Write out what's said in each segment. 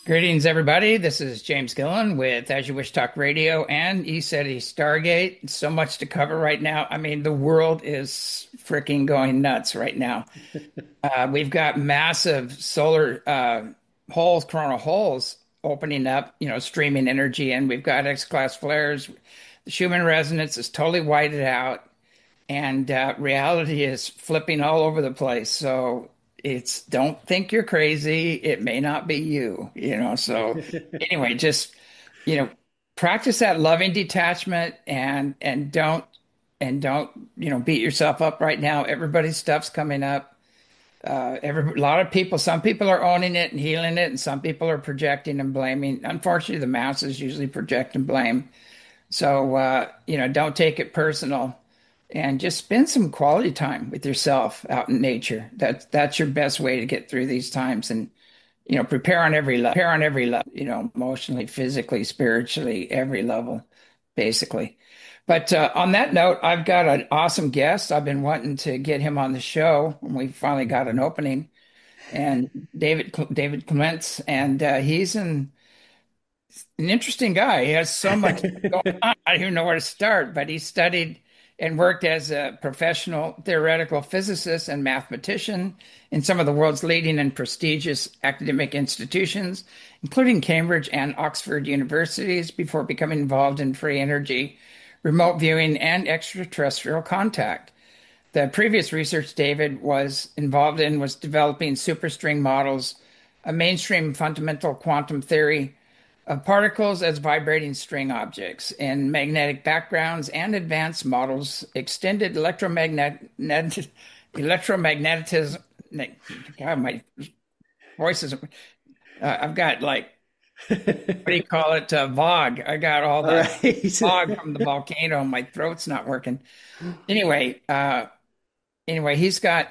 Greetings, everybody. This is James Gillen with As You Wish Talk Radio and ECETI Stargate. So much to cover right now. I mean, the world is freaking going nuts right now. We've got massive solar holes, coronal holes opening up, streaming energy, and we've got X-class flares. The Schumann resonance is totally whited out, and reality is flipping all over the place. So it's don't think you're crazy. It may not be you. So anyway, just you know, practice that loving detachment and don't beat yourself up right now. Everybody's stuff's coming up. A lot of people, some people are owning it and healing it, and some people are projecting and blaming. Unfortunately, the masses usually project and blame. So, don't take it personal and just spend some quality time with yourself out in nature. That's your best way to get through these times and, prepare on every level, emotionally, physically, spiritually, every level, basically. But on that note, I've got an awesome guest. I've been wanting to get him on the show, and we finally got an opening. And David Clements, and he's an interesting guy. He has so much going on. I don't even know where to start, but he studied and worked as a professional theoretical physicist and mathematician in some of the world's leading and prestigious academic institutions, including Cambridge and Oxford universities, before becoming involved in free energy, remote viewing, and extraterrestrial contact. The previous research David was involved in was developing superstring models, a mainstream fundamental quantum theory of particles as vibrating string objects in magnetic backgrounds and advanced models, extended electromagnetism. God, my voice is, I've got like, what do you call it? Fog. I got all All that right. fog from the volcano. My throat's not working. Anyway, he's got,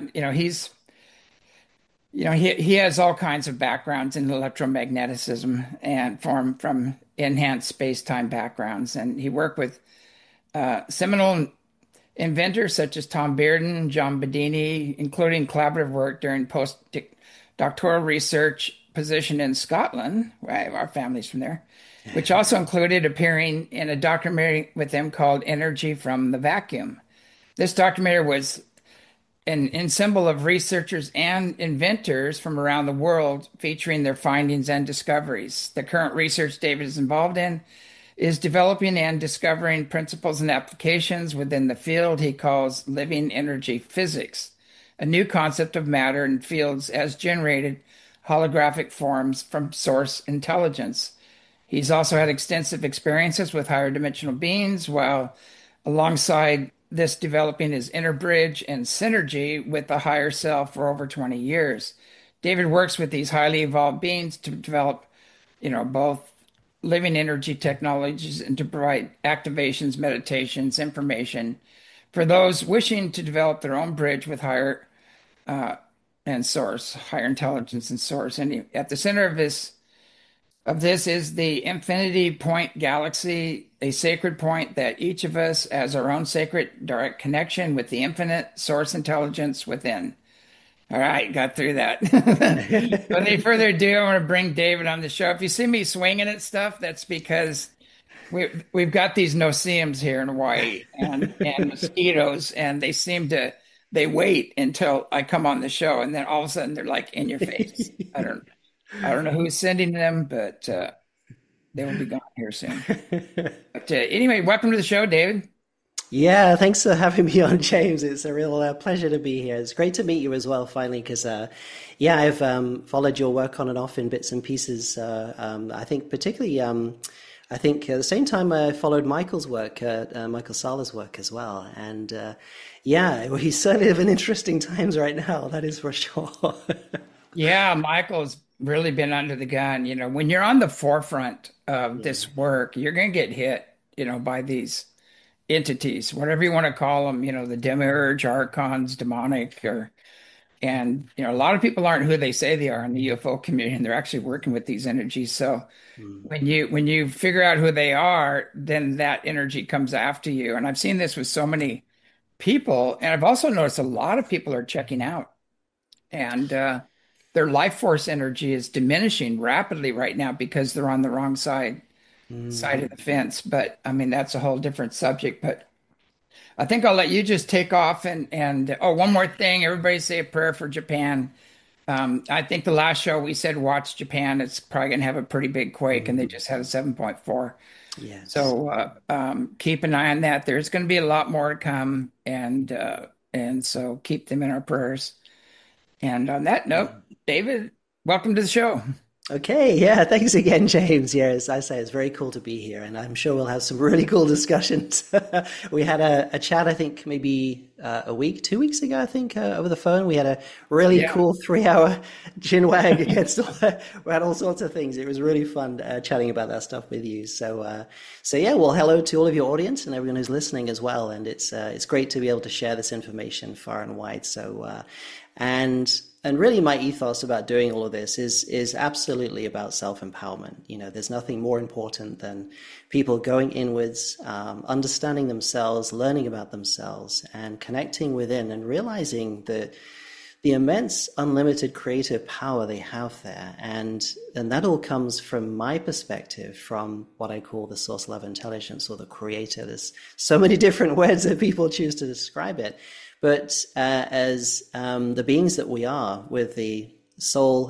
he has all kinds of backgrounds in electromagnetism and from enhanced space-time backgrounds. And he worked with seminal inventors such as Tom Bearden, John Bedini, including collaborative work during postdoctoral research position in Scotland. Right, our family's from there, which also included appearing in a documentary with them called Energy from the Vacuum. This documentary was an symbol of researchers and inventors from around the world featuring their findings and discoveries. The current research David is involved in is developing and discovering principles and applications within the field he calls living energy physics, a new concept of matter and fields as generated holographic forms from source intelligence. He's also had extensive experiences with higher dimensional beings, while alongside this developing his inner bridge and synergy with the higher self for over 20 years. David works with these highly evolved beings to develop, both living energy technologies and to provide activations, meditations, information for those wishing to develop their own bridge with higher and source, higher intelligence and source. And at the center of this is the Infinity Point Galaxy, a sacred point that each of us has our own sacred direct connection with the infinite source intelligence within. All right, got through that. Without any further ado, I want to bring David on the show. If you see me swinging at stuff, that's because we've got these no-see-ums here in Hawaii and mosquitoes, and they wait until I come on the show, and then all of a sudden they're like in your face. I don't know who's sending them, but they will be gone here soon. But anyway, welcome to the show, David. Yeah, thanks for having me on, James. It's a real pleasure to be here. It's great to meet you as well, finally, because yeah, I've followed your work on and off in bits and pieces. I think particularly, I think at the same time I followed Michael's work, Michael Sala's work as well. And yeah, well, he's certainly living interesting times right now. That is for sure. Yeah, Michael's really been under the gun. When you're on the forefront of Yeah. this work, you're going to get hit, by these entities, whatever you want to call them, the demiurge, archons, demonic, and a lot of people aren't who they say they are in the UFO community, and they're actually working with these energies. So Mm. when you figure out who they are, then that energy comes after you. And I've seen this with so many people, and I've also noticed a lot of people are checking out. And their life force energy is diminishing rapidly right now because they're on the wrong side of the fence. But I mean, that's a whole different subject. But I think I'll let you just take off and oh, one more thing. Everybody say a prayer for Japan. I think the last show we said watch Japan. It's probably going to have a pretty big quake, and they just had a 7.4. Yes. So keep an eye on that. There's going to be a lot more to come, and so keep them in our prayers. And on that note, David, welcome to the show. Okay, yeah, thanks again, James. Yeah, as I say, it's very cool to be here, and I'm sure we'll have some really cool discussions. We had a chat, I think, maybe a week, 2 weeks ago, I think, over the phone. We had a really Yeah. cool 3 hour chinwag against we had all sorts of things. It was really fun chatting about that stuff with you. So yeah, well, hello to all of your audience and everyone who's listening as well. And it's great to be able to share this information far and wide. And really my ethos about doing all of this is absolutely about self-empowerment. You know, there's nothing more important than people going inwards, understanding themselves, learning about themselves, and connecting within and realizing the immense unlimited creative power they have there. And that all comes from my perspective, from what I call the source level intelligence or the creator. There's so many different words that people choose to describe it. But as the beings that we are, with the soul,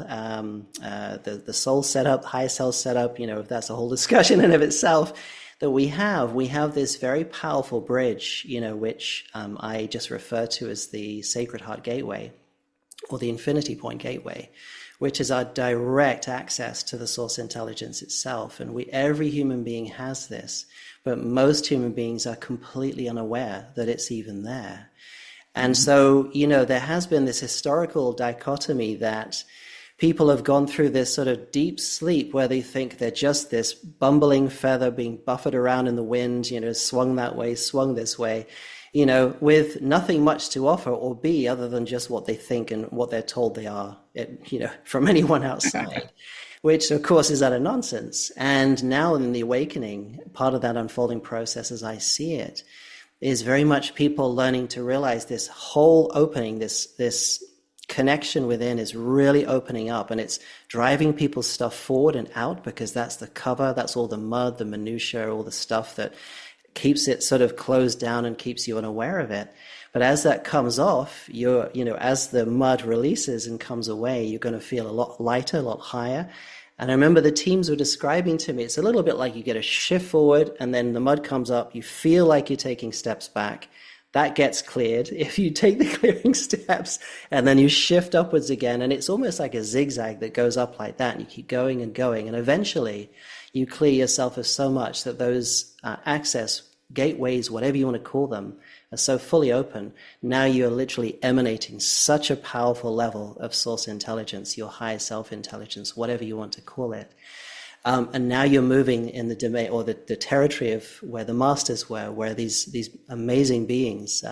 the soul setup, higher self setup, you know, if that's a whole discussion in of itself, that we have this very powerful bridge, you know, which I just refer to as the Sacred Heart Gateway, or the Infinity Point Gateway, which is our direct access to the source intelligence itself. And every human being has this, but most human beings are completely unaware that it's even there. And so, you know, there has been this historical dichotomy that people have gone through this sort of deep sleep where they think they're just this bumbling feather being buffeted around in the wind, you know, swung that way, swung this way, you know, with nothing much to offer or be other than just what they think and what they're told they are, you know, from anyone outside, which of course is utter nonsense. And now in the awakening, part of that unfolding process as I see it, is very much people learning to realize this whole opening, this connection within is really opening up, and it's driving people's stuff forward and out, because that's the cover, that's all the mud, the minutia, all the stuff that keeps it sort of closed down and keeps you unaware of it. But as that comes off, as the mud releases and comes away, you're going to feel a lot lighter, a lot higher. And I remember the teams were describing to me, it's a little bit like you get a shift forward and then the mud comes up. You feel like you're taking steps back. That gets cleared. If you take the clearing steps and then you shift upwards again, and it's almost like a zigzag that goes up like that, and you keep going and going. And eventually you clear yourself of so much that those access gateways, whatever you want to call them, are so fully open. Now you're literally emanating such a powerful level of source intelligence, your higher self intelligence, whatever you want to call it. And now you're moving in the domain or the territory of where the masters were, where these amazing beings,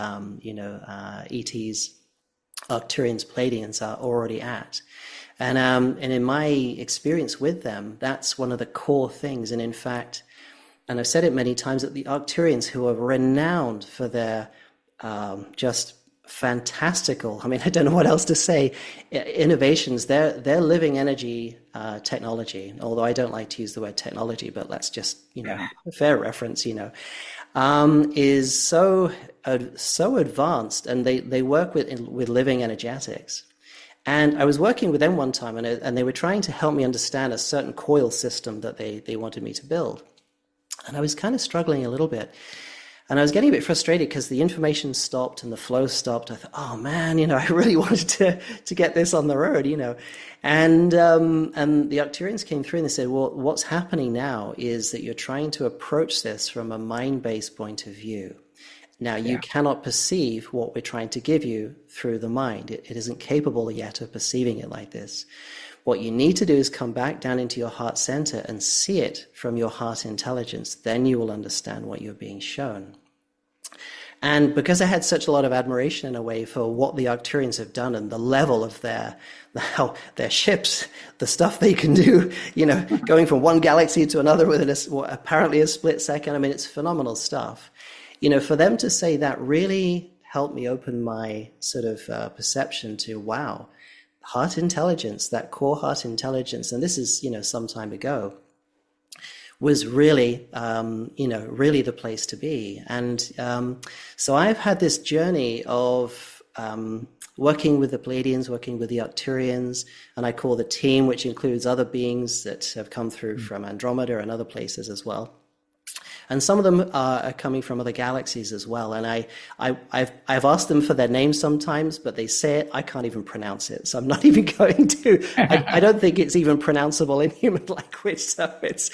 ETs, Arcturians, Pleiadians are already at. And in my experience with them, that's one of the core things. And in fact, and I've said it many times, that the Arcturians, who are renowned for their just fantastical, I mean, I don't know what else to say, innovations, they're living energy technology, although I don't like to use the word technology, but let's just, a fair reference, is so advanced, and they work with living energetics. And I was working with them one time, and they were trying to help me understand a certain coil system that they wanted me to build. And I was kind of struggling a little bit. And I was getting a bit frustrated because the information stopped and the flow stopped. I thought, oh man, I really wanted to get this on the road, And the Arcturians came through and they said, well, what's happening now is that you're trying to approach this from a mind-based point of view. Now, you cannot perceive what we're trying to give you through the mind. It isn't capable yet of perceiving it like this. What you need to do is come back down into your heart center and see it from your heart intelligence. Then you will understand what you're being shown. And because I had such a lot of admiration in a way for what the Arcturians have done and the level of their ships, the stuff they can do, going from one galaxy to another within apparently a split second. I mean, it's phenomenal stuff. For them to say that really helped me open my sort of perception to, wow, heart intelligence, that core heart intelligence, and this is, some time ago, was really, really the place to be. And so I've had this journey of working with the Pleiadians, working with the Arcturians, and I call the team, which includes other beings that have come through from Andromeda and other places as well. And some of them are coming from other galaxies as well. And I've asked them for their names sometimes, but they say it. I can't even pronounce it, so I'm not even going to. I don't think it's even pronounceable in human language. So it's,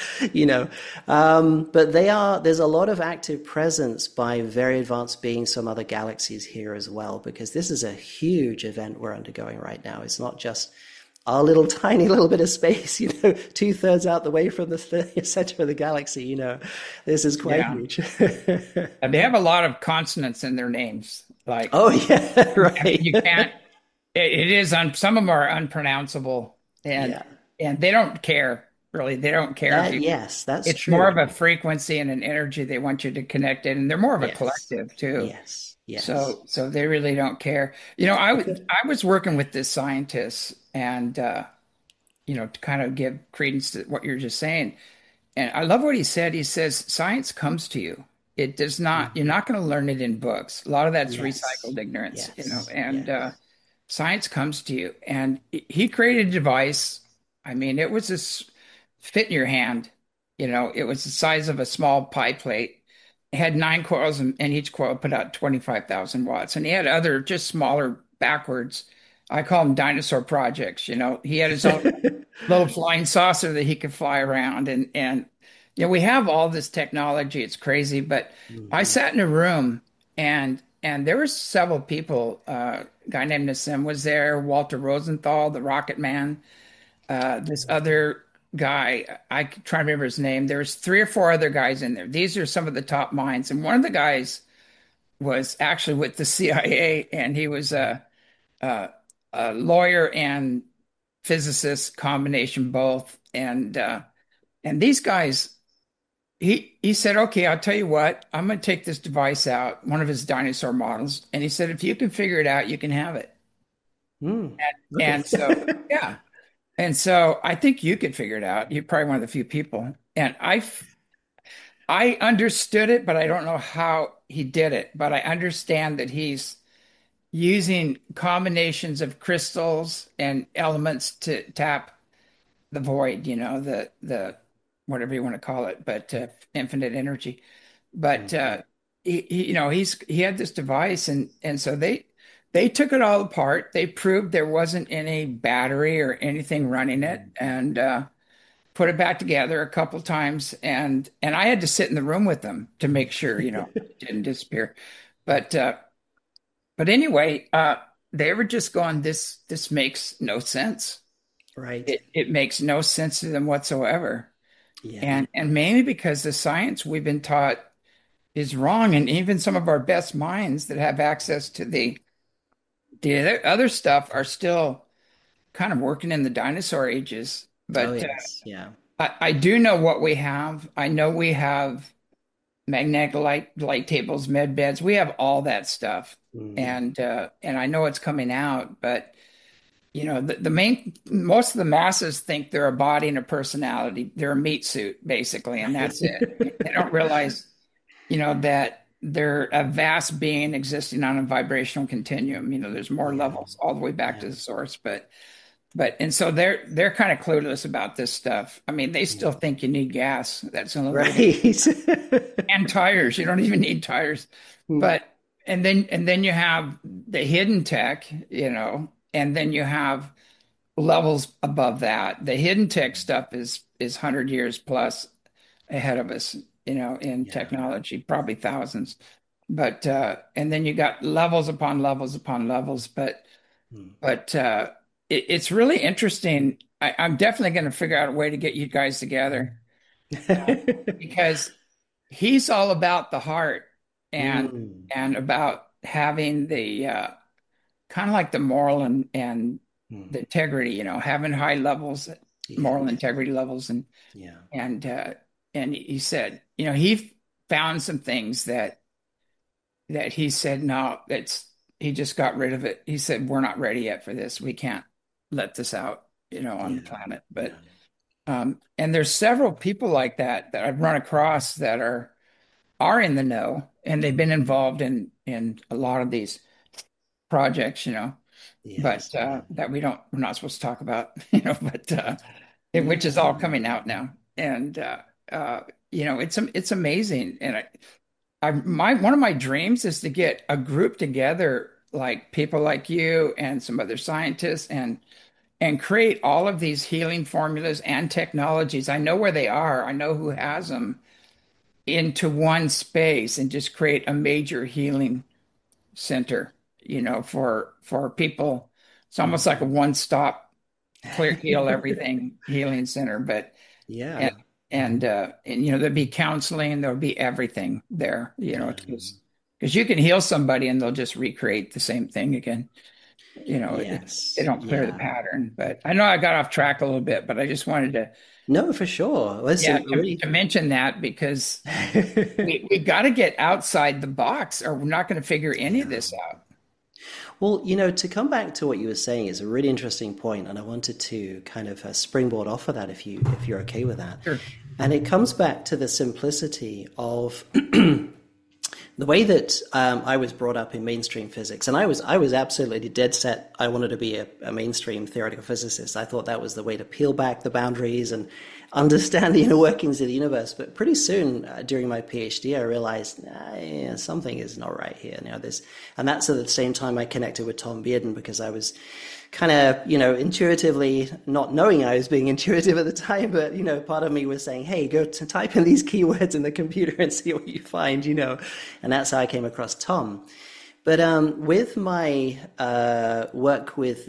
but there's a lot of active presence by very advanced beings from other galaxies here as well, because this is a huge event we're undergoing right now. It's not just our little tiny little bit of space, 2/3 out the way from the center of the galaxy, this is quite Yeah. huge. And they have a lot of consonants in their names. Like, Oh yeah, I mean, right. you can't, it is some of them are unpronounceable and Yeah. they don't care really. They don't care if you, Yes, that's it's more of true. a frequency and an energy they want you to connect in. And they're more of a Yes. collective too. Yes. Yes. So they really don't care. I was working with this scientist and, to kind of give credence to what you're just saying. And I love what he said. He says, science comes to you. It does not, you're Mhm. not going to learn it in books. A lot of that's Yes. recycled ignorance, Yes. and Yes. science comes to you. And he created a device. I mean, it was this fit in your hand. It was the size of a small pie plate. It had 9 coils, and each coil put out 25,000 watts. And he had other just smaller backwards. I call them dinosaur projects. He had his own little flying saucer that he could fly around and we have all this technology. It's crazy, but I Mhm. sat in a room and there were several people. A guy named Nassim was there, Walter Rosenthal, the Rocket Man, this other guy, I try to remember his name. There's three or four other guys in there. These are some of the top minds, and one of the guys was actually with the CIA, and he was a, a lawyer and physicist combination both. And these guys, he said, okay, I'll tell you what, I'm going to take this device out, one of his dinosaur models, and he said, if you can figure it out, you can have it. Mm. Okay. And so, yeah, and so I think you could figure it out. You're probably one of the few people, and I understood it, but I don't know how he did it. But I understand that he's using combinations of crystals and elements to tap the void, the whatever you want to call it, but infinite energy. But Mhm. he had this device, and so they took it all apart. They proved there wasn't any battery or anything running it, and put it back together a couple times, and I had to sit in the room with them to make sure, it didn't disappear. But anyway, they were just going, this makes no sense. Right. It makes no sense to them whatsoever. Yeah. And mainly because the science we've been taught is wrong. And even some of our best minds that have access to the other stuff are still kind of working in the dinosaur ages. Oh But yes. Yeah. I do know what we have. I know we have magnetic light tables, med beds. We have all that stuff. Mm. And I know it's coming out, but the main most of the masses think they're a body and a personality. They're a meat suit, basically, and that's it. They don't realize, that they're a vast being existing on a vibrational continuum. There's more Yeah. levels all the way back Yeah. to the source, but and so they're kind of clueless about this stuff. I mean, they still Mm. think you need gas. That's the only way to, Right. and tires. You don't even need tires. Mm. But and then you have the hidden tech, and then you have levels above that. The hidden tech stuff is 100 years plus ahead of us, in Yeah. technology, probably thousands. But and then you got levels upon levels upon levels. Mm. But it's really interesting. I'm definitely going to figure out a way to get you guys together, because he's all about the heart and Mm. about having the kind of like the moral and Mm. the integrity, having high levels, moral Yes. integrity levels, Yeah. and and he said, he found some things that he said no, that's he just got rid of it. He said we're not ready yet for this. We can't. let this out, on the Yeah. planet. Yeah. And there's several people like that I've run across that are in the know, and they've been involved in a lot of these projects, but Yes. Yeah. that we're not supposed to talk about, but which is Yeah. all coming out now. And uh, it's amazing. And one of my dreams is to get a group together, like people like you and some other scientists, and create all of these healing formulas and technologies. I know where they are. I know who has them into one space and just create a major healing center, for people. It's almost like a one-stop clear heal everything healing center, but and Yeah. there'd be counseling, there'll be everything there, Yeah. because you can heal somebody and they'll just recreate the same thing again. They Yes. don't clear the Yeah. pattern. But I know I got off track a little bit, but I just wanted to, No, for sure. Listen, yeah, really. to mention that because we got to get outside the box, or we're not going to figure any of Yeah. this out. Well, to come back to what you were saying is a really interesting point, and I wanted to kind of springboard off of that if you're okay with that. Sure. And it comes back to the simplicity of the way that I was brought up in mainstream physics, and I was absolutely dead set. I wanted to be a mainstream theoretical physicist. I thought that was the way to peel back the boundaries and understand the inner workings of the universe. But pretty soon during my PhD, I realized something is not right here. And that's at the same time I connected with Tom Bearden because I was kind of, intuitively, not knowing I was being intuitive at the time, but, part of me was saying, hey, go to type in these keywords in the computer and see what you find, and that's how I came across Tom. But with my work with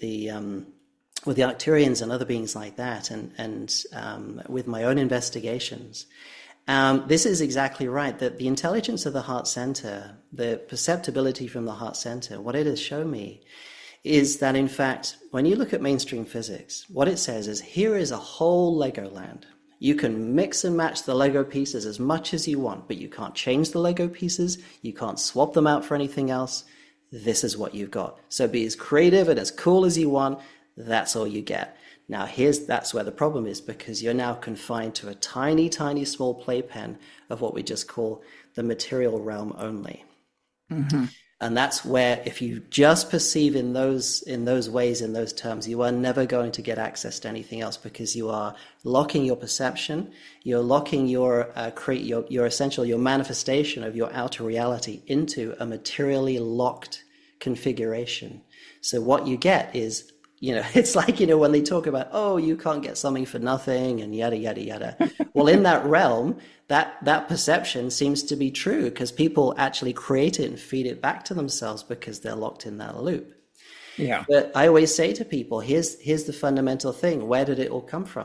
the Arcturians and other beings like that, and with my own investigations, this is exactly right, that the intelligence of the heart center, the perceptibility from the heart center, what it has shown me is that, in fact, when you look at mainstream physics, what it says is, here is a whole Legoland. You can mix and match the Lego pieces as much as you want, but you can't change the Lego pieces. You can't swap them out for anything else. This is what you've got. So be as creative and as cool as you want. That's all you get. Now, that's where the problem is, because you're now confined to a tiny, tiny, small playpen of what we just call the material realm only. Mm-hmm. And that's where, if you just perceive in those ways, in those terms, you are never going to get access to anything else, because you are locking your perception, you're locking your essential, your manifestation of your outer reality into a materially locked configuration. So what you get is, it's like, when they talk about, oh, you can't get something for nothing and yada, yada, yada. Well, in that realm, that perception seems to be true, because people actually create it and feed it back to themselves because they're locked in that loop. Yeah. But I always say to people, here's the fundamental thing. Where did it all come from?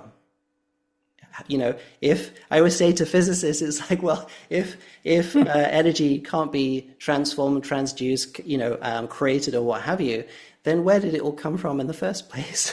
If I always say to physicists, it's like, well, if energy can't be transformed, transduced, created or what have you, then where did it all come from in the first place?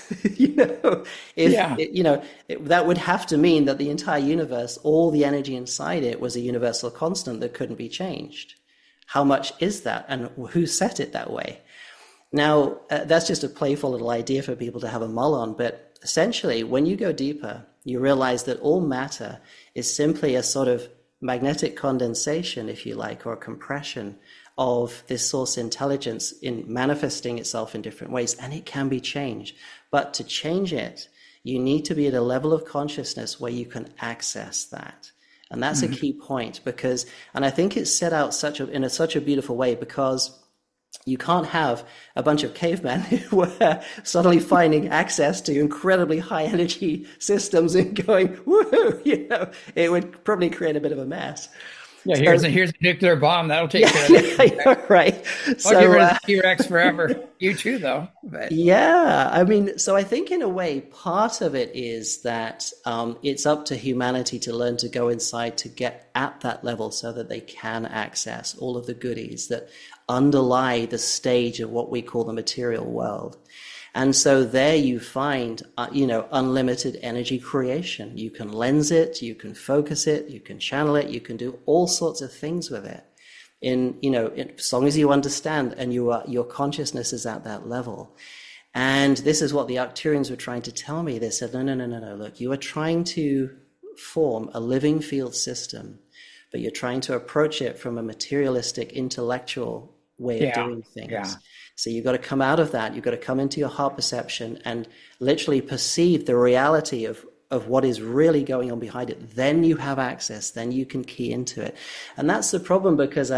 That would have to mean that the entire universe, all the energy inside it, was a universal constant that couldn't be changed. How much is that, and who set it that way? Now, that's just a playful little idea for people to have a mull on, but essentially, when you go deeper, you realize that all matter is simply a sort of magnetic condensation, if you like, or a compression of this source intelligence in manifesting itself in different ways, and it can be changed. But to change it, you need to be at a level of consciousness where you can access that. And that's a key point, and I think it's set out in such a beautiful way, because you can't have a bunch of cavemen who were suddenly finding access to incredibly high energy systems and going, woohoo, it would probably create a bit of a mess. Yeah, So, here's a nuclear bomb that'll take care of it. yeah, right. I'll get rid of the T-Rex forever. You too, though. But Yeah, I mean, so I think in a way, part of it is that it's up to humanity to learn to go inside to get at that level so that they can access all of the goodies that underlie the stage of what we call the material world. And so there you find, unlimited energy creation. You can lens it, you can focus it, you can channel it, you can do all sorts of things with it. As long as you understand and your consciousness is at that level. And this is what the Arcturians were trying to tell me. They said, no, no, no, no, no. Look, you are trying to form a living field system, but you're trying to approach it from a materialistic, intellectual way of doing things. Yeah. So you've got to come out of that. You've got to come into your heart perception and literally perceive the reality of what is really going on behind it. Then you have access. Then you can key into it. And that's the problem because,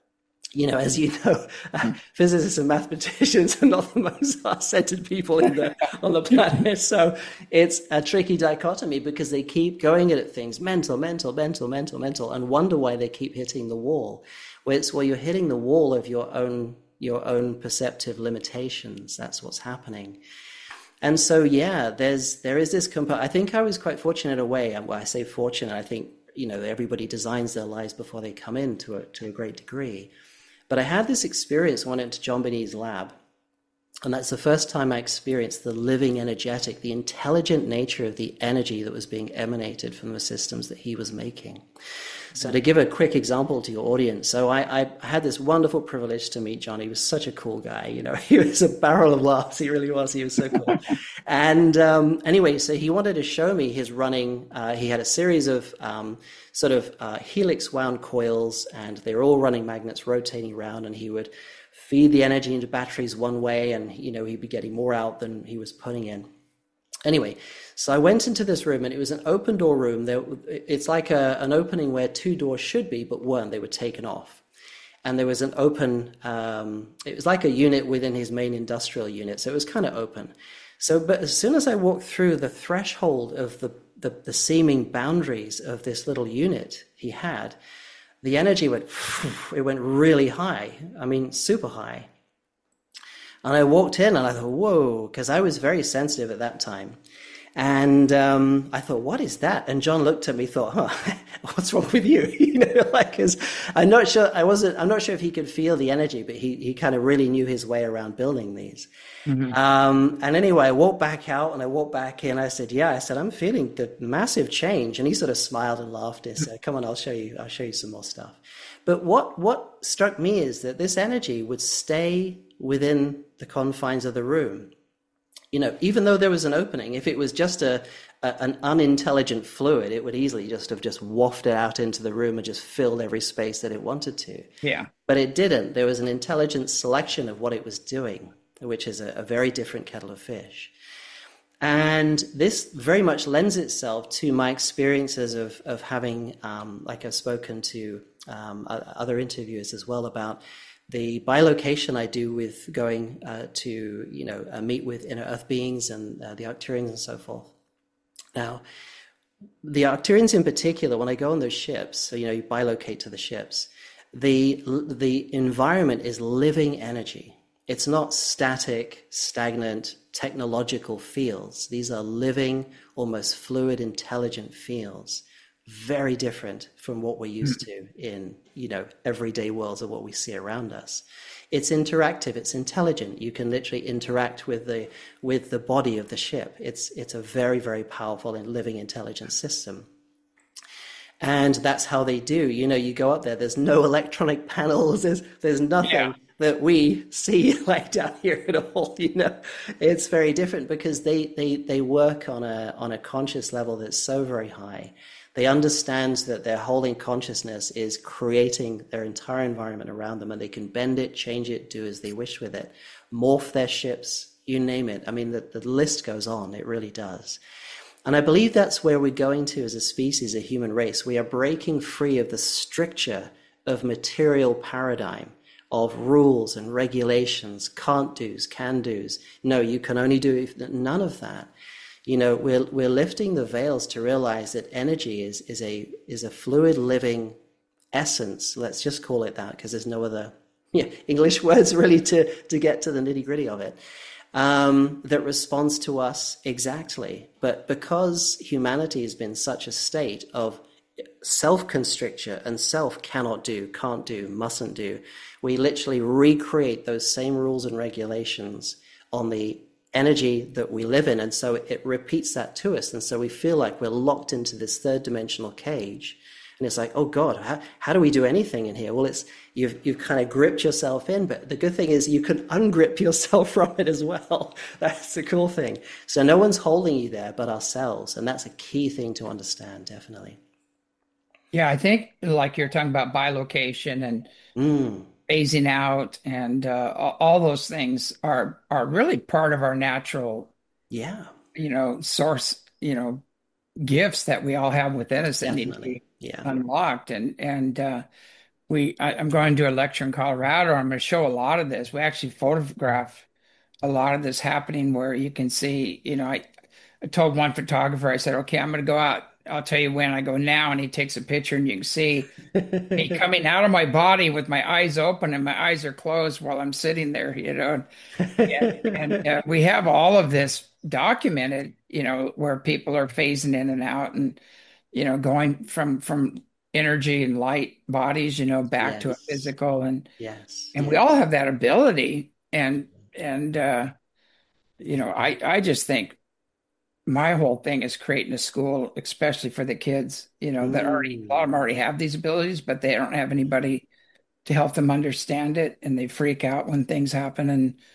as you know, physicists and mathematicians are not the most heart-centered people on the planet. So it's a tricky dichotomy because they keep going at things, mental, and wonder why they keep hitting the wall. Well, you're hitting the wall of your own perceptive limitations. That's what's happening. And so, there is this I think I was quite fortunate in a way. And when I say fortunate, I think, everybody designs their lives before they come in to a great degree. But I had this experience when I went to John Benitez lab. And that's the first time I experienced the living energetic, the intelligent nature of the energy that was being emanated from the systems that he was making. So to give a quick example to your audience, so I had this wonderful privilege to meet John. He was such a cool guy. He was a barrel of laughs. He really was. He was so cool. And anyway, so he wanted to show me his running. He had a series of helix wound coils, and they were all running magnets rotating around, and he would feed the energy into batteries one way, and he'd be getting more out than he was putting in. Anyway, so I went into this room, and it was an open door room. It's like an opening where two doors should be, but weren't. They were taken off. And there was an open, it was like a unit within his main industrial unit, so it was kind of open. But as soon as I walked through the threshold of the seeming boundaries of this little unit he had, the energy went really high. I mean, super high. And I walked in and I thought, whoa, because I was very sensitive at that time. And I thought, what is that? And John looked at me, thought, what's wrong with you? Because I'm not sure if he could feel the energy, but he kind of really knew his way around building these. Mm-hmm. And anyway, I walked back out and I walked back in. I said, I'm feeling the massive change. And he sort of smiled and laughed and said, come on, I'll show you some more stuff. But what struck me is that this energy would stay within the confines of the room. Even though there was an opening, if it was just an unintelligent fluid, it would easily just wafted out into the room and just filled every space that it wanted to. Yeah. But it didn't. There was an intelligent selection of what it was doing, which is a very different kettle of fish. And this very much lends itself to my experiences of having, like I've spoken to other interviewers as well about the bilocation I do with going to meet with inner earth beings and the Arcturians and so forth. Now, the Arcturians in particular, when I go on those ships, so you bilocate to the ships, the environment is living energy. It's not static, stagnant, technological fields. These are living, almost fluid, intelligent fields. Very different from what we're used to in, everyday worlds of what we see around us. It's interactive, it's intelligent. You can literally interact with the body of the ship. It's a very, very powerful and living intelligent system. And that's how they do. You go up there, there's no electronic panels, there's nothing that we see like down here at all. It's very different because they work on a conscious level that's so very high. They understand that their holding consciousness is creating their entire environment around them, and they can bend it, change it, do as they wish with it, morph their ships, you name it. I mean, the list goes on. It really does. And I believe that's where we're going to as a species, a human race. We are breaking free of the stricture of material paradigm, of rules and regulations, can't do's, can do's. No, you can only do none of that. We're lifting the veils to realize that energy is a fluid living essence. Let's just call it that because there's no other English words really to get to the nitty gritty of it. That responds to us exactly. But because humanity has been such a state of self-constricture and self cannot do, can't do, mustn't do, we literally recreate those same rules and regulations on the energy that we live in, and so it repeats that to us, and so we feel like we're locked into this third dimensional cage, And it's like, oh God, how do we do anything in here? Well, it's you've kind of gripped yourself in, but the good thing is you can ungrip yourself from it as well. That's the cool thing. So no one's holding you there but ourselves, and that's a key thing to understand, definitely. Yeah, I think like you're talking about bilocation and Mm, phasing out and all those things are really part of our natural, yeah, source, gifts that we all have within us that need to definitely. be Yeah. unlocked. I'm going to do a lecture in Colorado. I'm going to show a lot of this. We actually photograph a lot of this happening where you can see, I told one photographer, I said, okay, I'm going to go out. I'll tell you when. I go now, and he takes a picture, and you can see me coming out of my body with my eyes open and my eyes are closed while I'm sitting there. And we have all of this documented, where people are phasing in and out and, going from energy and light bodies, back to a Yes. physical Yes. and we Yeah. all have that ability. And I just think my whole thing is creating a school, especially for the kids, that a lot of them Mm. already have these abilities, but they don't have anybody to help them understand it, and they freak out when things happen.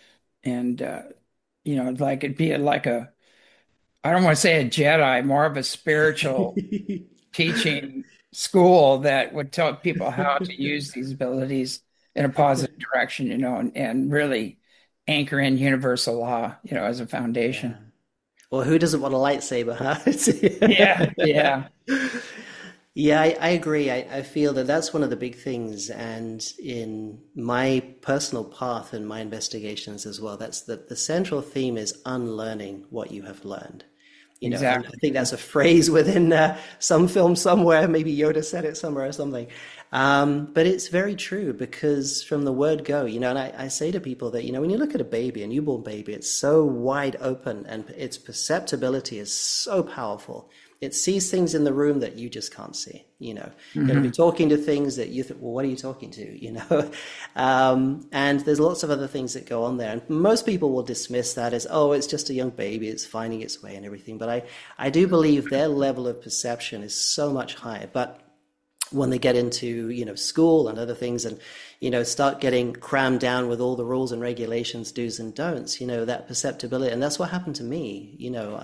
And like it'd be like I don't want to say a Jedi, more of a spiritual teaching school that would tell people how to use these abilities in a positive direction, and really anchor in universal law, as a Yeah. foundation. Well, who doesn't want a lightsaber, Yeah, huh? yeah, Yeah, I agree. I feel that that's one of the big things. And in my personal path and my investigations as well, that's the central theme is unlearning what you have learned. And I exactly. think that's a phrase within some film somewhere. Maybe Yoda said it somewhere or something. But it's very true because from the word go, and I say to people that, when you look at a baby, a newborn baby, it's so wide open and its perceptibility is so powerful. It sees things in the room that you just can't see. It'll be Hmm. talking to things that you think, well, what are you talking to? And there's lots of other things that go on there. And most people will dismiss that as, oh, it's just a young baby, it's finding its way and everything. But I do believe their level of perception is so much higher. But when they get into, school and other things and, start getting crammed down with all the rules and regulations, do's and don'ts, that perceptibility. And that's what happened to me,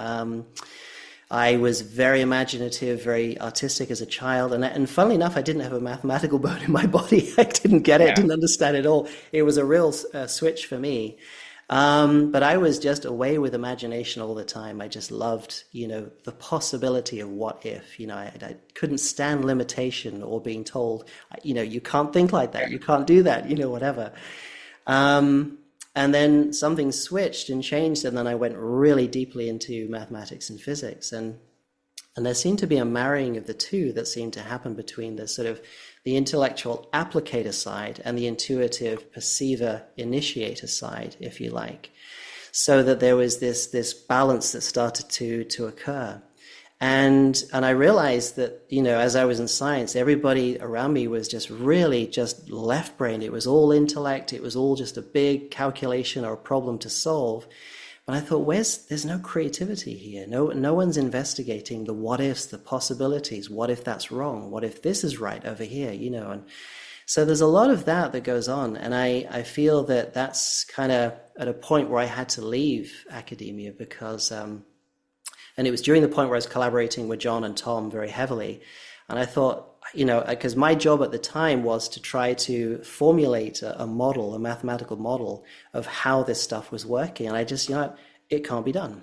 I was very imaginative, very artistic as a child, and funnily enough, I didn't have a mathematical bone in my body. I didn't get it, Yeah. didn't understand it all. It was a real switch for me. But I was just away with imagination all the time. I just loved, the possibility of what if. I couldn't stand limitation or being told, you can't think like that, you can't do that, whatever. Um, and then something switched and changed, and then I went really deeply into mathematics and physics, and there seemed to be a marrying of the two that seemed to happen between the sort of the intellectual applicator side and the intuitive perceiver initiator side, if you like, so that there was this balance that started to occur. And I realized that, as I was in science, everybody around me was just really just left-brained. It was all intellect. It was all just a big calculation or a problem to solve. But I thought, there's no creativity here. No one's investigating the what ifs, the possibilities. What if that's wrong? What if this is right over here? And so there's a lot of that goes on. And I feel that that's kind of at a point where I had to leave academia because, and it was during the point where I was collaborating with John and Tom very heavily. And I thought, because my job at the time was to try to formulate a model, a mathematical model of how this stuff was working. And I just, it can't be done.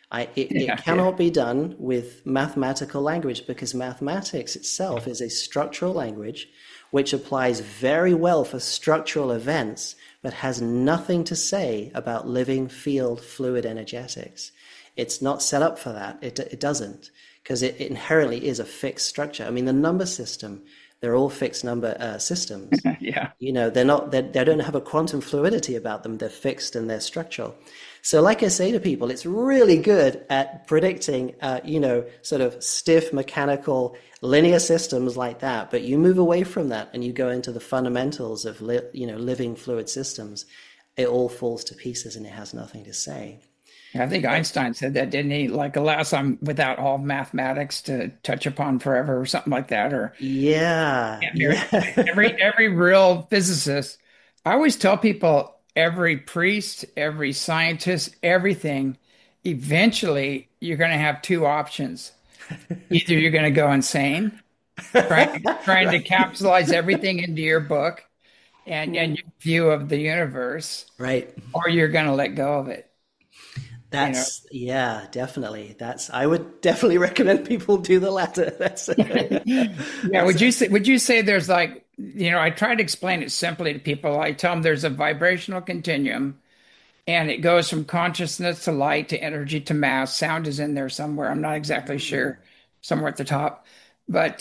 It Yeah, yeah. cannot be done with mathematical language because mathematics itself is a structural language which applies very well for structural events, but has nothing to say about living field fluid energetics. It's not set up for that. It doesn't, because it inherently is a fixed structure. I mean, the number system, they're all fixed number systems. Yeah. They don't have a quantum fluidity about them. They're fixed and they're structural. So like I say to people, it's really good at predicting, sort of stiff mechanical linear systems like that. But you move away from that and you go into the fundamentals of, living fluid systems. It all falls to pieces and it has nothing to say. I think But Einstein said that, didn't he? Like, alas, I'm without all mathematics to touch upon forever, or something like that. Or yeah, yeah. every real physicist, I always tell people, every priest, every scientist, everything, eventually you're going to have two options. Either you're going to go insane, trying to Right. capsulize everything into your book and your view of the universe, Right. or you're going to let go of it. You know, That's yeah, definitely. That's I would definitely recommend people do the latter. That's yeah. that's Would you say there's like, I try to explain it simply to people. I tell them there's a vibrational continuum, and it goes from consciousness to light to energy to mass. Sound is in there somewhere. I'm not exactly sure, somewhere at the top. But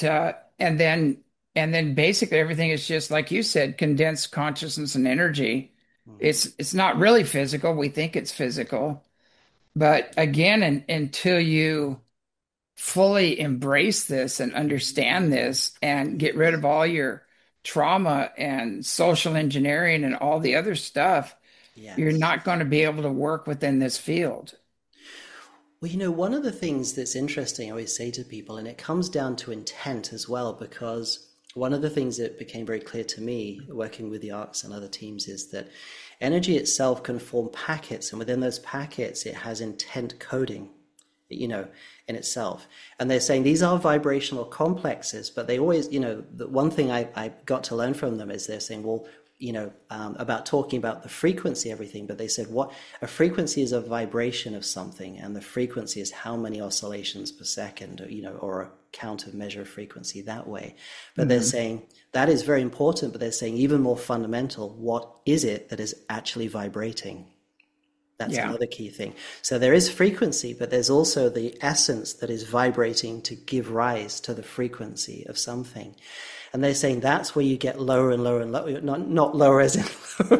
and then basically everything is just like you said, condensed consciousness and energy. Mhm. It's not really physical. We think it's physical, but again, until you fully embrace this and understand this and get rid of all your trauma and social engineering and all the other stuff, you're Yes. not going to be able to work within this field. Well, one of the things that's interesting, I always say to people, and it comes down to intent as well, because one of the things that became very clear to me working with the ARCs and other teams is that energy itself can form packets, and within those packets, it has intent coding, you know, in itself. And they're saying these are vibrational complexes, but they always, the one thing I got to learn from them is they're saying, well, about talking about the frequency, everything, but they said what a frequency is a vibration of something, and the frequency is how many oscillations per second, or a count of measure of frequency that way. But they're Hmm. saying that is very important, but they're saying even more fundamental, what is it that is actually vibrating? That's Yeah. another key thing. So there is frequency, but there's also the essence that is vibrating to give rise to the frequency of something. And they're saying that's where you get lower and lower and lower, not lower as in,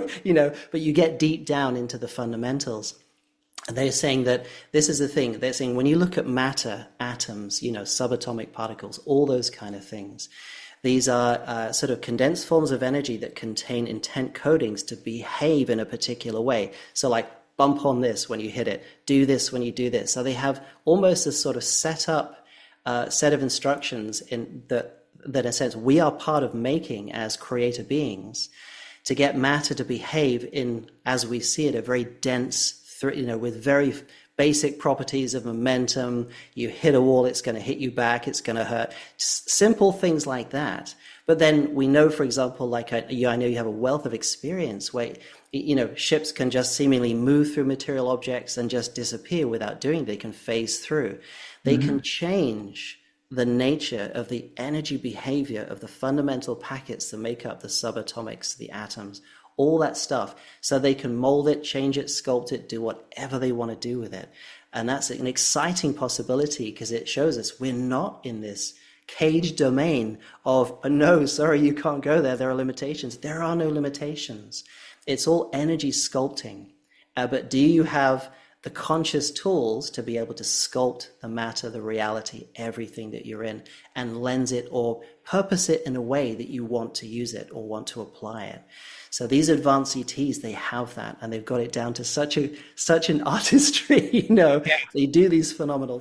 but you get deep down into the fundamentals. And they're saying that this is the thing. They're saying when you look at matter, atoms, subatomic particles, all those kind of things, these are sort of condensed forms of energy that contain intent codings to behave in a particular way. So, like, bump on this when you hit it, do this when you do this. So they have almost a sort of set up set of instructions that in a sense we are part of making as creator beings to get matter to behave in, as we see it, a very dense, with very basic properties of momentum. You hit a wall, it's going to hit you back, it's going to hurt. Simple things like that. But then we know, for example, like I know you have a wealth of experience where, ships can just seemingly move through material objects and just disappear without doing. They can phase through. They can Hmm. change the nature of the energy behavior of the fundamental packets that make up the subatomics, the atoms, all that stuff. So they can mold it, change it, sculpt it, do whatever they want to do with it. And that's an exciting possibility because it shows us we're not in this cage domain of, oh, no, sorry, you can't go there. There are limitations. There are no limitations. It's all energy sculpting. But do you have the conscious tools to be able to sculpt the matter, the reality, everything that you're in, and lens it or purpose it in a way that you want to use it or want to apply it? So these advanced ETs, they have that, and they've got it down to such an artistry. Yeah. They do these phenomenal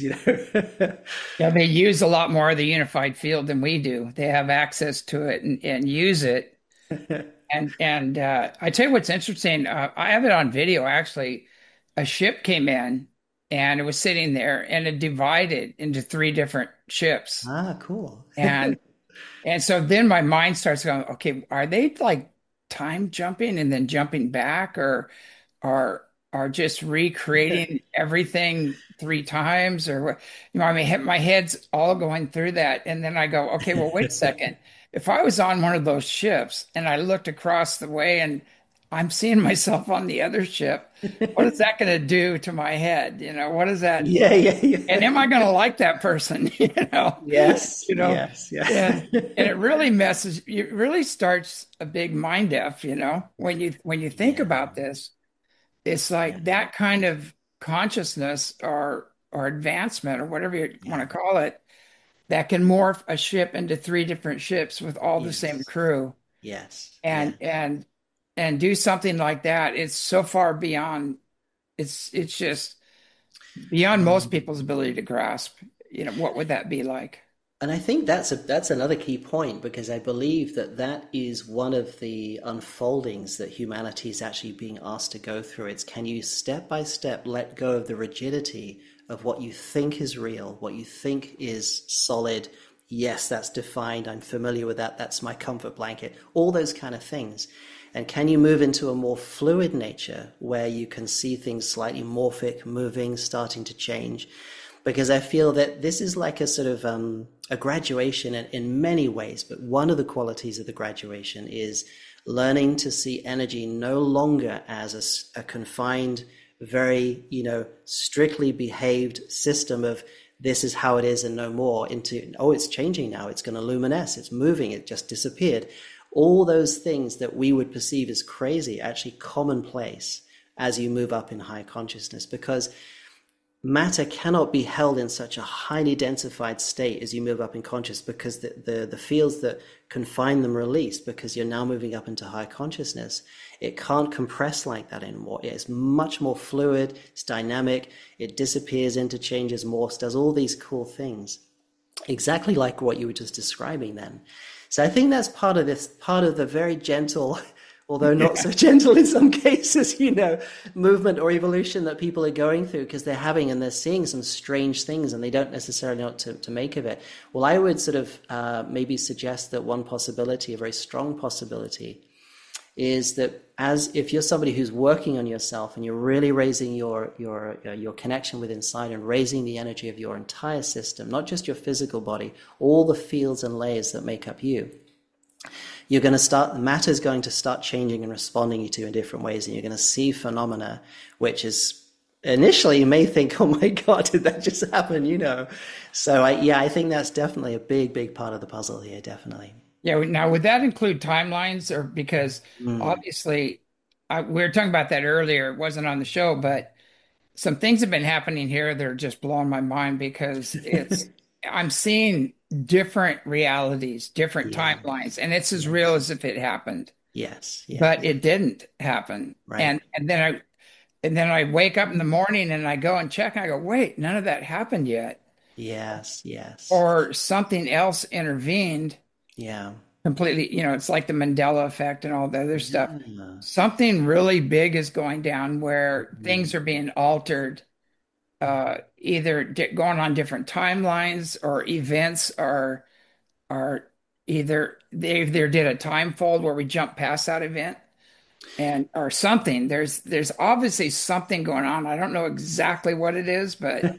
things. Yeah. They use a lot more of the unified field than we do. They have access to it and use it. And I tell you what's interesting. I have it on video actually. A ship came in and it was sitting there and it divided into three different ships. Ah, cool. And And so then my mind starts going, okay, are they like time jumping and then jumping back, or are just recreating everything three times, or what? I mean, my head's all going through that. And then I go, okay, well, wait a second. If I was on one of those ships and I looked across the way and I'm seeing myself on the other ship, what is that going to do to my head? What is that? Yeah, yeah, And yeah. am I going to like that person? Yes, you know, yes, yeah. and it really starts a big mind F, when you think Yeah, about this, it's yeah, like that kind of consciousness or advancement or whatever you want yeah. to call it, that can morph a ship into three different ships with all the same Yes, crew yes, yeah. and and do something like that. It's so far beyond it's just beyond most people's ability to grasp. What would that be like? And I think that's another key point because I believe that that is one of the unfoldings that humanity is actually being asked to go through. It's can you step by step let go of the rigidity of what you think is real, what you think is solid. Yes, that's defined. I'm familiar with that. That's my comfort blanket. All those kind of things. And can you move into a more fluid nature where you can see things slightly morphic, moving, starting to change? Because I feel that this is like a sort of a graduation in many ways, but one of the qualities of the graduation is learning to see energy no longer as a confined, very, strictly behaved system of this is how it is and no more into, oh, it's changing now, it's going to luminesce, it's moving, it just disappeared. All those things that we would perceive as crazy are actually commonplace as you move up in high consciousness, because matter cannot be held in such a highly densified state as you move up in consciousness, because the fields that confine them release, because you're now moving up into high consciousness. It can't compress like that anymore. It's much more fluid, it's dynamic, it disappears, interchanges, morphs, does all these cool things. Exactly like what you were just describing then. So I think that's part of the very gentle, although not so gentle in some cases, movement or evolution that people are going through because they're seeing some strange things and they don't necessarily know what to make of it. Well, I would sort of maybe suggest that one possibility, a very strong possibility, is that if you're somebody who's working on yourself and you're really raising your connection with inside and raising the energy of your entire system, not just your physical body, all the fields and layers that make up you, matter's going to start changing and responding to you in different ways, and you're going to see phenomena which is initially you may think, oh my God, did that just happen? So I think that's definitely a big, big part of the puzzle here, definitely. Yeah. Now, would that include timelines, or because obviously we were talking about that earlier, it wasn't on the show, but some things have been happening here that are just blowing my mind because I'm seeing different realities, different Yeah. timelines, and it's as real as if it happened, Yes. Yes. but it didn't happen. Right. And then I wake up in the morning and I go and check and I go, wait, none of that happened yet. Yes. Yes. Or something else intervened Yeah. completely. It's like the Mandela effect and all the other stuff. Yeah. Something really big is going down where things are being altered, either going on different timelines, or events are they either did a time fold where we jump past that event, and or something. There's obviously something going on. I don't know exactly what it is, but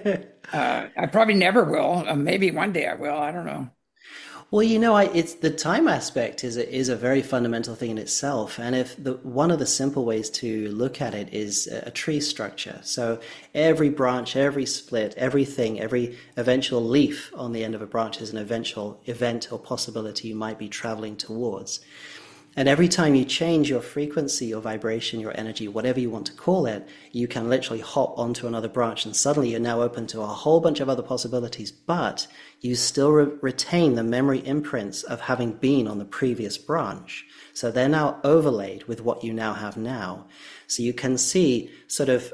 I probably never will. Maybe one day I will. I don't know. Well, it's the time aspect is a very fundamental thing in itself, and if one of the simple ways to look at it is a tree structure. So every branch, every split, everything, every eventual leaf on the end of a branch is an eventual event or possibility you might be traveling towards. And every time you change your frequency, your vibration, your energy, whatever you want to call it, you can literally hop onto another branch and suddenly you're now open to a whole bunch of other possibilities, but you still retain the memory imprints of having been on the previous branch. So they're now overlaid with what you now have now. So you can see sort of,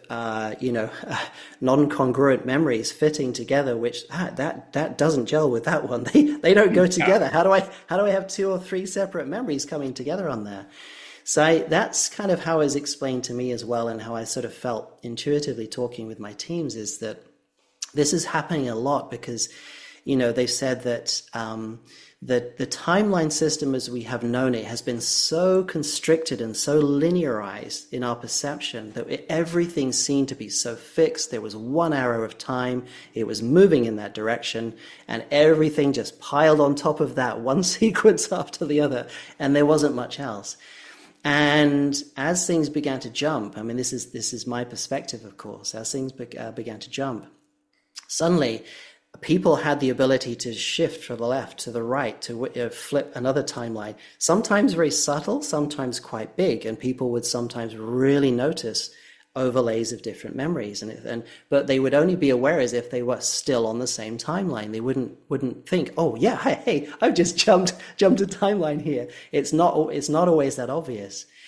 non-congruent memories fitting together, which that doesn't gel with that one. They don't go together. How do I have two or three separate memories coming together on there? So that's kind of how it's explained to me as well, and how I sort of felt intuitively talking with my teams is that this is happening a lot because, they've said that the timeline system as we have known it has been so constricted and so linearized in our perception that everything seemed to be so fixed. There was one arrow of time, it was moving in that direction, and everything just piled on top of that, one sequence after the other, and there wasn't much else. And as things began to jump, I mean, this is my perspective, of course, as things began to jump, suddenly people had the ability to shift from the left to the right, to flip another timeline, sometimes very subtle, sometimes quite big, and people would sometimes really notice overlays of different memories, but they would only be aware as if they were still on the same timeline. They wouldn't think, oh yeah, hey, I've just jumped a timeline here. It's not always that obvious.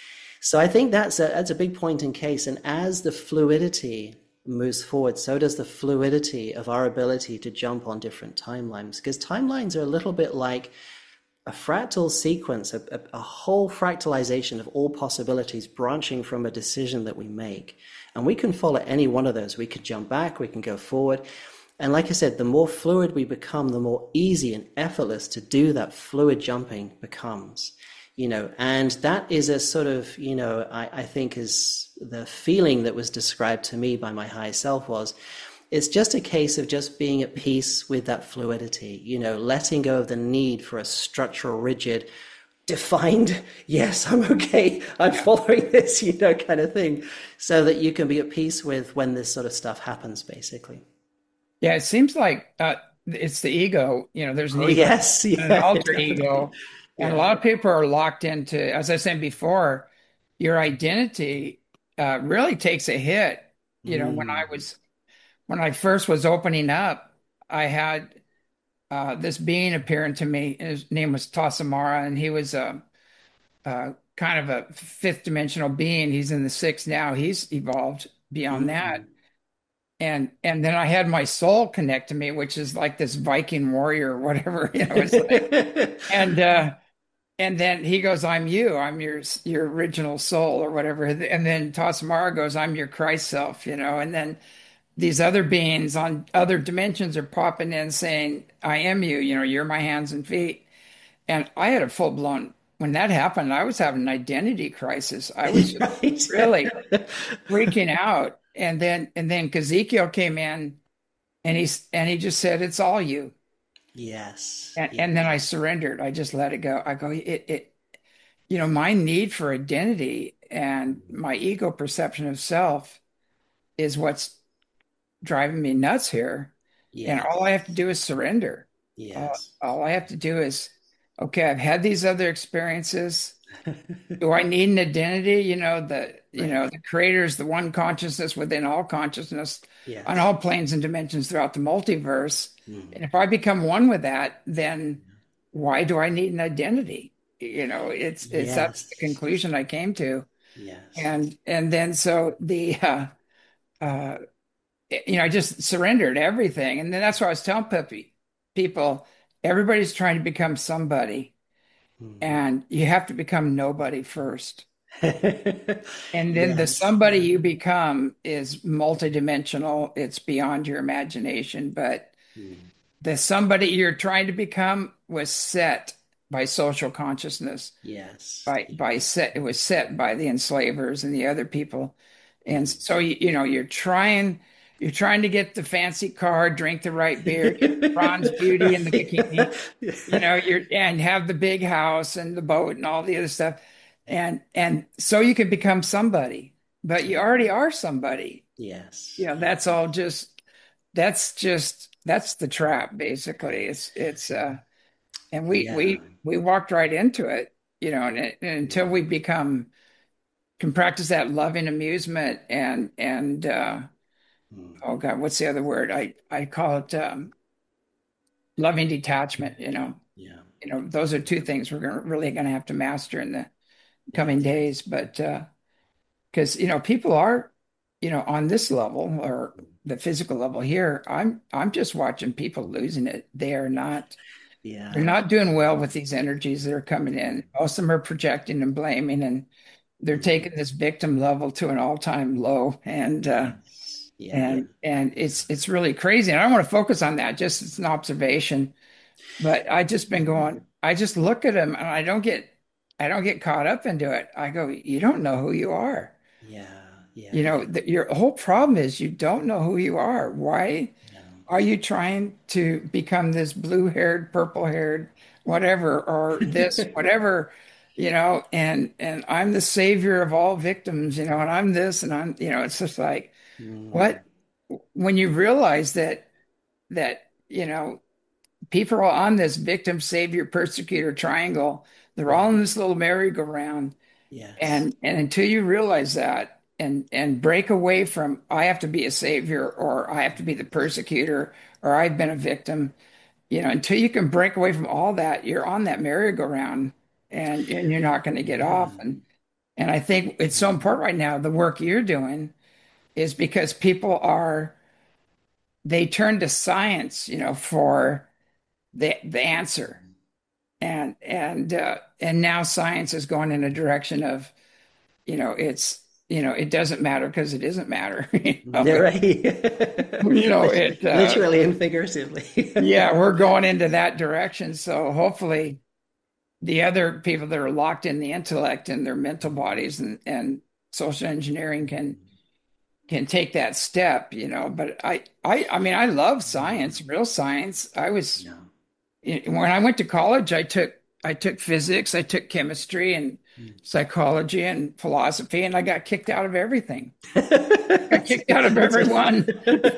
So I think that's a big point in case. And as the fluidity moves forward, so does the fluidity of our ability to jump on different timelines. Because timelines are a little bit like a fractal sequence, a whole fractalization of all possibilities branching from a decision that we make. And we can follow any one of those. We could jump back, we can go forward. And like I said, the more fluid we become, the more easy and effortless to do that fluid jumping becomes. And that is a sort of, I think is the feeling that was described to me by my higher self was, it's just a case of just being at peace with that fluidity, letting go of the need for a structural, rigid, defined, yes, I'm okay, I'm following this, kind of thing, so that you can be at peace with when this sort of stuff happens, basically. Yeah, it seems like it's the ego. There's an Oh, ego yes, and an yeah, alter definitely. ego. And a Yeah. lot of people are locked into, as I said before, your identity really takes a hit. Mm. When I first was opening up, I had this being appearing to me. His name was Tasamara, and he was kind of a fifth dimensional being. He's in the sixth now. He's evolved beyond that. Mm. And then I had my soul connect to me, which is like this Viking warrior or whatever. It's like, and and then he goes, "I'm you. I'm your original soul or whatever." And then Tasamara goes, "I'm your Christ self." And then these other beings on other dimensions are popping in saying, "I am you. You're my hands and feet." And I had a full blown when that happened. I was having an identity crisis. I was just Right. really freaking out. And then Ezekiel came in and he just said, "It's all you." Yes. And then Yes. I surrendered. I just let it go. I go, my need for identity and my ego perception of self is what's driving me nuts here. And all I Yes. have to do is surrender. Yes. All I have to do is, okay, I've had these other experiences. Do I need an identity? Right. The creator is the one consciousness within all consciousness on Yes. all planes and dimensions throughout the multiverse. Mm. And if I become one with that, then why do I need an identity? It's that's the Yes. conclusion I came to. Yes. And then so uh I just surrendered everything. And then that's why I was telling people, everybody's trying to become somebody, Mm. and you have to become nobody first. And then the Yes. somebody Yeah. you become is multidimensional. It's beyond your imagination. But Mm. the somebody you're trying to become was set by social consciousness, Yes. by set. It was set by the enslavers and the other people. And Mm. so you're trying to get the fancy car, drink the right beer, get the bronze beauty and the bikini, Right. you're and have the big house and the boat and all the other stuff. And so you can become somebody, but you already are somebody. Yes. That's all that's the trap basically. It's and Yeah. we walked right into it, and until we Mm. can practice that loving amusement and Mm. oh God, what's the other word? I call it loving detachment, Yeah. those are two things really gonna have to master in the coming Yes. days. But because people are, on this level or the physical level here, I'm just watching people losing it. They're Yeah. not doing well with these energies that are coming in. Most of them are projecting and blaming, and they're Mm. taking this victim level to an all-time low. And Yes. Yeah. it's really crazy. And I don't want to focus on that, just it's an observation. But I just been going, I just look at them and I don't get caught up into it. I go, you don't know who you are. Yeah. Yeah. Your whole problem is you don't know who you are. Why Yeah. are you trying to become this blue-haired, purple-haired, whatever, or this, whatever, and I'm the savior of all victims, and I'm this and it's just like, Mm. what, when you realize that people are on this victim, savior, persecutor triangle, they're all in Mm. this little merry-go-round. Yes. And until you realize that and break away from I have to be a savior or I have to be the persecutor or I've been a victim, until you can break away from all that, you're on that merry-go-round and you're not going to get Yeah. off. And I think it's so important right now, the work you're doing is because they turn to science, for the answer. And now science is going in a direction of, it doesn't matter because it isn't matter. They're right. Literally and figuratively. Yeah, we're going into that direction. So hopefully the other people that are locked in the intellect and their mental bodies and social engineering can take that step, but I mean, I love science, real science. Yeah. When I went to college, I took physics, I took chemistry and psychology and philosophy, and I got kicked out of everything. I got kicked out of everyone.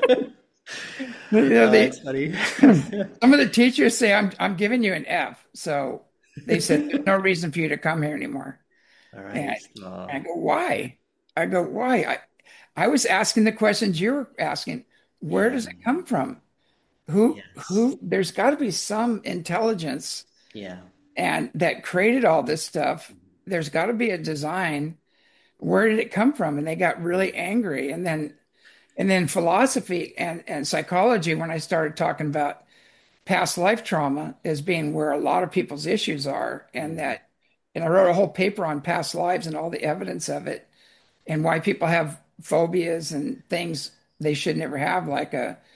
That's funny. Some of the teachers say I'm giving you an F. So they said there's no reason for you to come here anymore. All And right. Oh, I go, why? I go, why? I was asking the questions you were asking. Where yeah. does it come from? Who Yes. who there's got to be some intelligence Yeah. and that created all this stuff. There's got to be a design. Where did it come from? And they got really angry. And then philosophy and psychology, when I started talking about past life trauma as being where a lot of people's issues are, and I wrote a whole paper on past lives and all the evidence of it and why people have phobias and things they should never have, like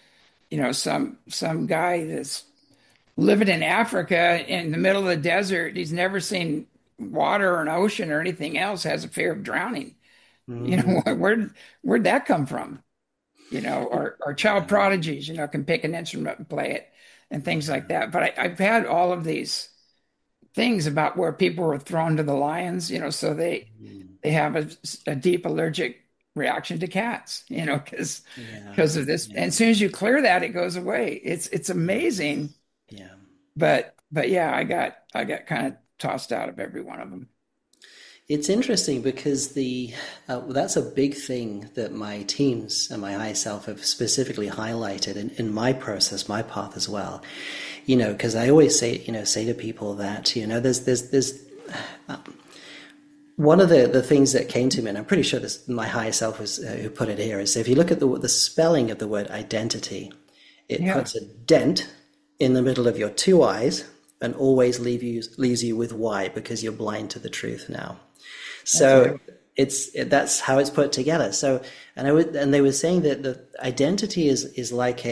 some guy that's living in Africa in the middle of the desert. He's never seen water or an ocean or anything else, has a fear of drowning. Mm, Where'd that come from? Or child yeah. prodigies, can pick an instrument and play it and things like that. But I've had all of these things about where people were thrown to the lions, so Mm, they have a deep allergic reaction to cats, yeah. because of this. And Yeah. as soon as you clear that, it goes away. It's Yes. amazing. Yeah. But yeah, I got kind of tossed out of every one of them. It's interesting because that's a big thing that my teams and my higher self have specifically highlighted in my process, my path as well. Because I always say to people that, there's one of the things that came to me, and I'm pretty sure this my higher self was who put it here, is if you look at the spelling of the word identity, it Yeah, puts a dent in the middle of your two eyes and always leaves you with why, because you're blind to the truth now. that's So right. that's how it's put together. So and they were saying that the identity is like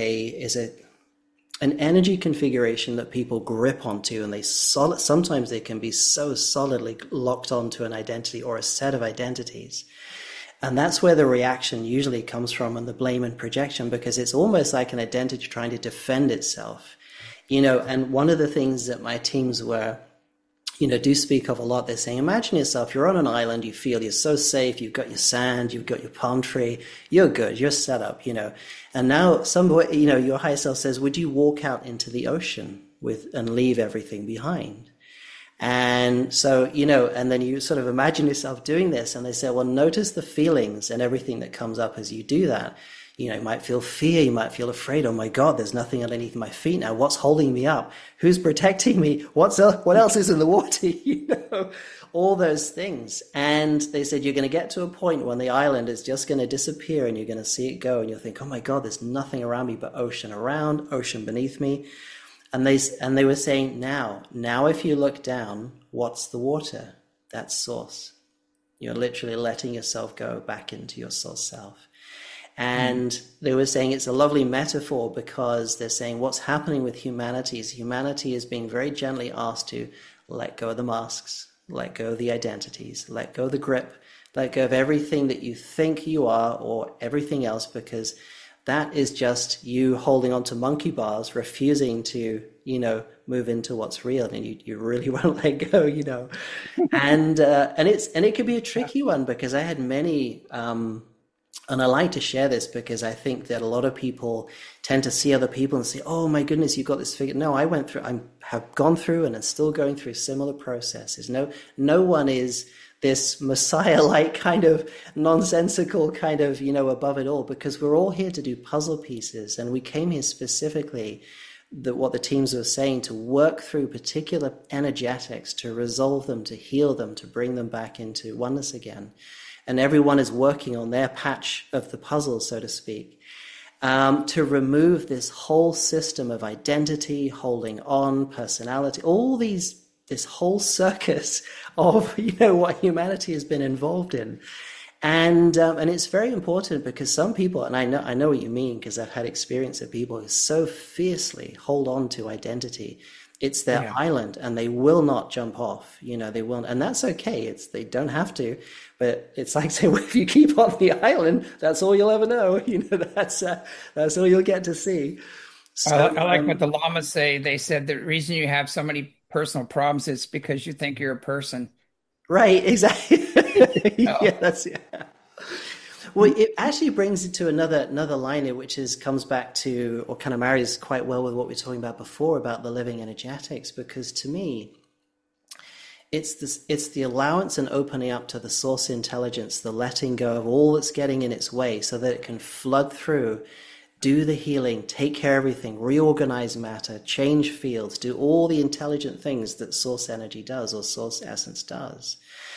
an energy configuration that people grip onto, and sometimes they can be so solidly locked onto an identity or a set of identities. And that's where the reaction usually comes from, and the blame and projection, because it's almost like an identity trying to defend itself. And one of the things that my teams do speak of a lot, they're saying, imagine yourself, you're on an island, you feel you're so safe, you've got your sand, you've got your palm tree, you're good, you're set up, And now your higher self says, would you walk out into the ocean and leave everything behind? And so, and then you sort of imagine yourself doing this, and they say, well, notice the feelings and everything that comes up as you do that. You might feel fear, you might feel afraid. Oh my God, there's nothing underneath my feet now. What's holding me up? Who's protecting me? What else is in the water? All those things. And they said, you're going to get to a point when the island is just going to disappear and you're going to see it go. And you'll think, oh my God, there's nothing around me but ocean around, ocean beneath me. And they were saying, now if you look down, what's the water? That's source. You're literally letting yourself go back into your source self. And they were saying it's a lovely metaphor, because they're saying what's happening with humanity is being very gently asked to let go of the masks, let go of the identities, let go of the grip, let go of everything that you think you are or everything else, because that is just you holding on to monkey bars, refusing to, move into what's real, and you really won't let go, And it could be a tricky one, because I had many and I like to share this because I think that a lot of people tend to see other people and say, oh my goodness, you've got this figure. No, I have gone through and am still going through similar processes. No one is this Messiah-like kind of nonsensical kind of, above it all, because we're all here to do puzzle pieces. And we came here specifically what the teams were saying, to work through particular energetics, to resolve them, to heal them, to bring them back into oneness again. And everyone is working on their patch of the puzzle, so to speak, to remove this whole system of identity, holding on, personality, this whole circus of what humanity has been involved in. And it's very important because some people, and I know what you mean because I've had experience of people who so fiercely hold on to identity. It's their Yeah. island and they will not jump off. They will, and that's okay. They don't have to, but it's like saying, well, if you keep on the island, that's all you'll ever know. That's all you'll get to see. So I like what the Lamas say. They said the reason you have so many personal problems is because you think you're a person. right, exactly. Oh, Yeah, that's yeah. Well, it actually brings it to another line here, which comes back to, or kind of marries quite well with what we were talking about before about the living energetics. Because to me, it's the allowance and opening up to the source intelligence, the letting go of all that's getting in its way, so that it can flood through, do the healing, take care of everything, reorganize matter, change fields, do all the intelligent things that source energy does or source essence does.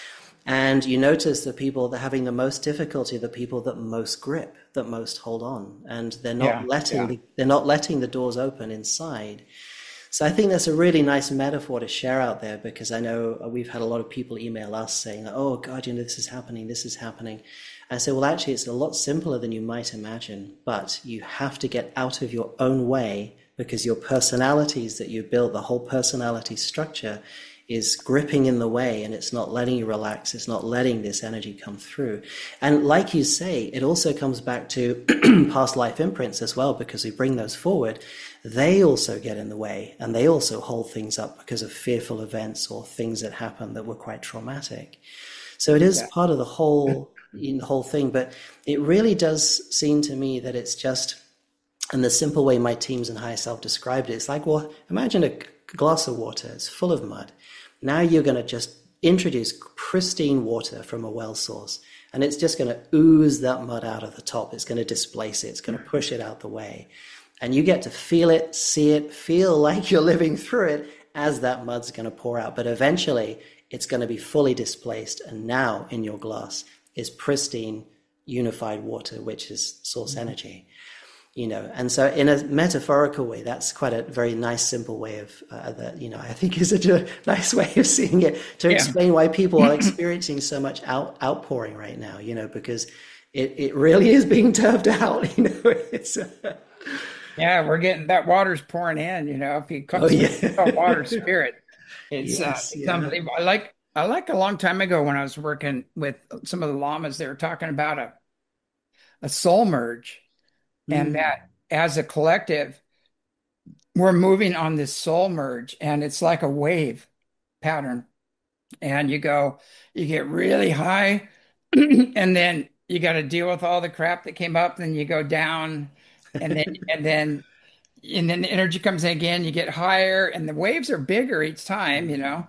And you notice the people that are having the most difficulty are the people that most grip, that most hold on, and yeah, yeah, they're not letting the doors open inside. So I think that's a really nice metaphor to share out there, because I know we've had a lot of people email us saying, "Oh God, this is happening, this is happening." I say, well, actually, it's a lot simpler than you might imagine, but you have to get out of your own way, because your personalities that you build, the whole personality structure, is gripping in the way, and it's not letting you relax. It's not letting this energy come through. And like you say, it also comes back to past life imprints as well, because we bring those forward. They also get in the way, and they also hold things up because of fearful events or things that happen that were quite traumatic. So it is yeah. part of the whole thing, but it really does seem to me that it's just, and the simple way my teams and higher self described it, it's like, well, imagine a glass of water, it's full of mud. Now you're going to just introduce pristine water from a well source, and it's just going to ooze that mud out of the top. It's going to displace it. It's going to push it out the way. And you get to feel it, see it, feel like you're living through it as that mud's going to pour out. But eventually it's going to be fully displaced. And now in your glass is pristine, unified water, which is source energy. And so in a metaphorical way, that's quite a very nice, simple way of that, I think is such a nice way of seeing it, to Yeah. explain why people are experiencing so much outpouring right now, because it really is being turfed out, it's, Yeah, we're getting that water's pouring in, if he oh comes with a yeah. water spirit, Yes, it's yeah. unbelievable. I like a long time ago when I was working with some of the lamas, they were talking about a soul merge, and Mm. that as a collective, we're moving on this soul merge, and it's like a wave pattern. And you get really high, and then you got to deal with all the crap that came up, then you go down, and then and then and then the energy comes in again, you get higher, and the waves are bigger each time,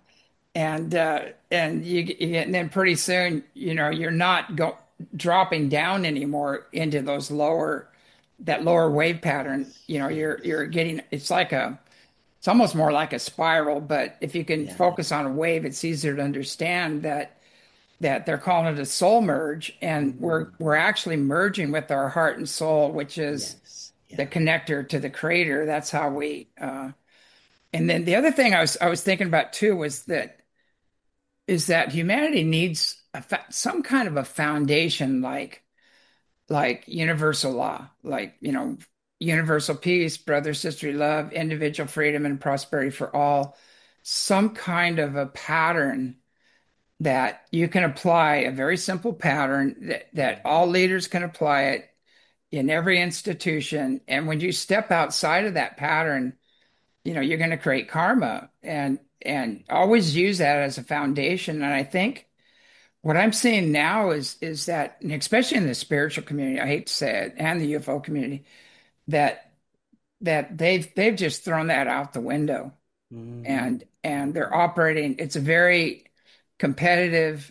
and you get, and then pretty soon, you're not go dropping down anymore into that lower wave pattern. You're getting, it's almost more like a spiral, but if you can Yeah. focus on a wave, it's easier to understand that they're calling it a soul merge, and we're Mm. we're actually merging with our heart and soul, which is Yes. the Yeah. connector to the creator. That's how we and then the other thing I was thinking about too is that humanity needs some kind of a foundation, like universal law, like universal peace, brother, sisterly love, individual freedom, and prosperity for all. Some kind of a pattern that you can apply, a very simple pattern that all leaders can apply it in every institution. And when you step outside of that pattern, you're going to create karma, and always use that as a foundation. And I think what I'm seeing now is that, and especially in the spiritual community, I hate to say it, and the UFO community, that they've just thrown that out the window, Mm. and they're operating. It's a very competitive,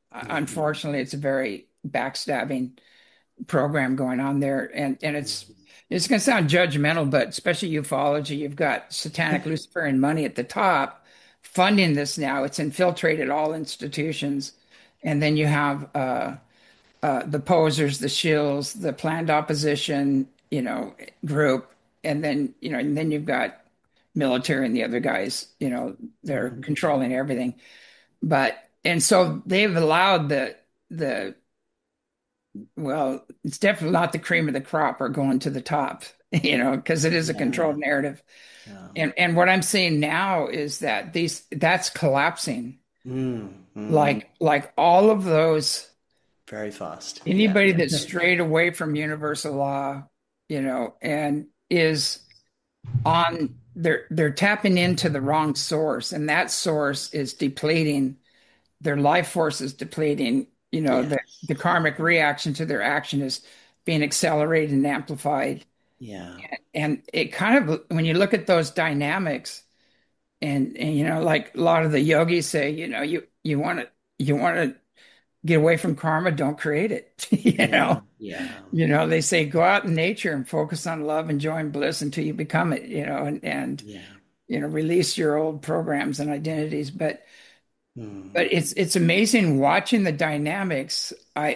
Yeah. unfortunately, it's a very backstabbing program going on there, and it's Mm. it's going to sound judgmental, but especially ufology, you've got satanic Luciferian money at the top funding this now. It's infiltrated all institutions. And then you have the posers, the shills, the planned opposition, group. And then, and then you've got military and the other guys, they're Mhm. controlling everything. And so they've allowed the well, it's definitely not the cream of the crop or going to the top, because it is a Yeah. controlled narrative. Yeah. And what I'm seeing now is that that's collapsing. Mm, mm, Like all of those, very fast. Yeah. anybody that's strayed away from universal law, and is on they're tapping into the wrong source, and that source is depleting their life force is depleting. Yeah. The karmic reaction to their action is being accelerated and amplified. Yeah. And it kind of, when you look at those dynamics, and like a lot of the yogis say, you want to get away from karma, don't create it. Yeah. Yeah. They say go out in nature and focus on love and joy and bliss until you become it. And Yeah. release your old programs and identities. But Mm. it's amazing watching the dynamics.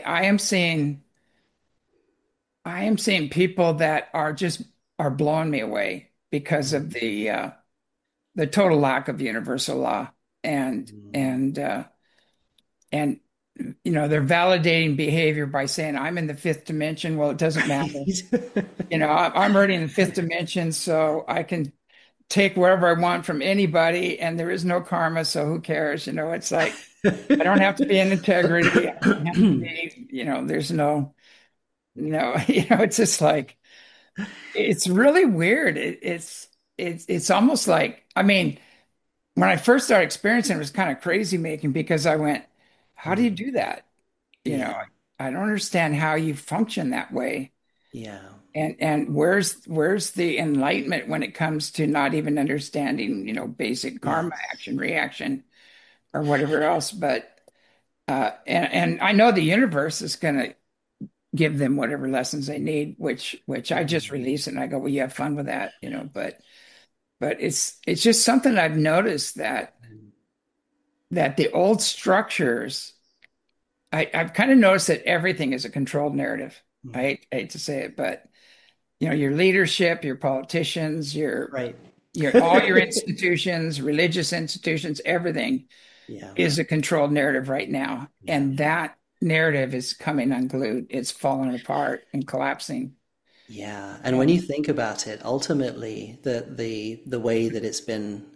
I am seeing people that are blowing me away because of the total lack of universal law, and Mm. and and they're validating behavior by saying I'm in the fifth dimension. Well, it doesn't matter. I'm already in the fifth dimension, so I can take whatever I want from anybody, and there is no karma, so who cares? It's like I don't have to be in integrity. I don't have to be, there's no, it's just like it's really weird. It's almost like, I mean, when I first started experiencing it, it was kind of crazy making, because I went, how do you Mm. do that? You know, Yeah. I don't understand how you function that way. Yeah. And where's the enlightenment when it comes to not even understanding, basic karma, Yes. action, reaction, or whatever else? But and I know the universe is going to give them whatever lessons they need, which I just Mm. release it and I go, well, you have fun with that, but it's just something I've noticed, that the old structures, I've kind of noticed that everything is a controlled narrative. Mm. I hate to say it, but your leadership, your politicians, Right. your all your institutions, religious institutions, everything Yeah. is a controlled narrative right now. Yeah. And that narrative is coming unglued. It's falling apart and collapsing. Yeah. And when you And think about it, ultimately, the way that it's been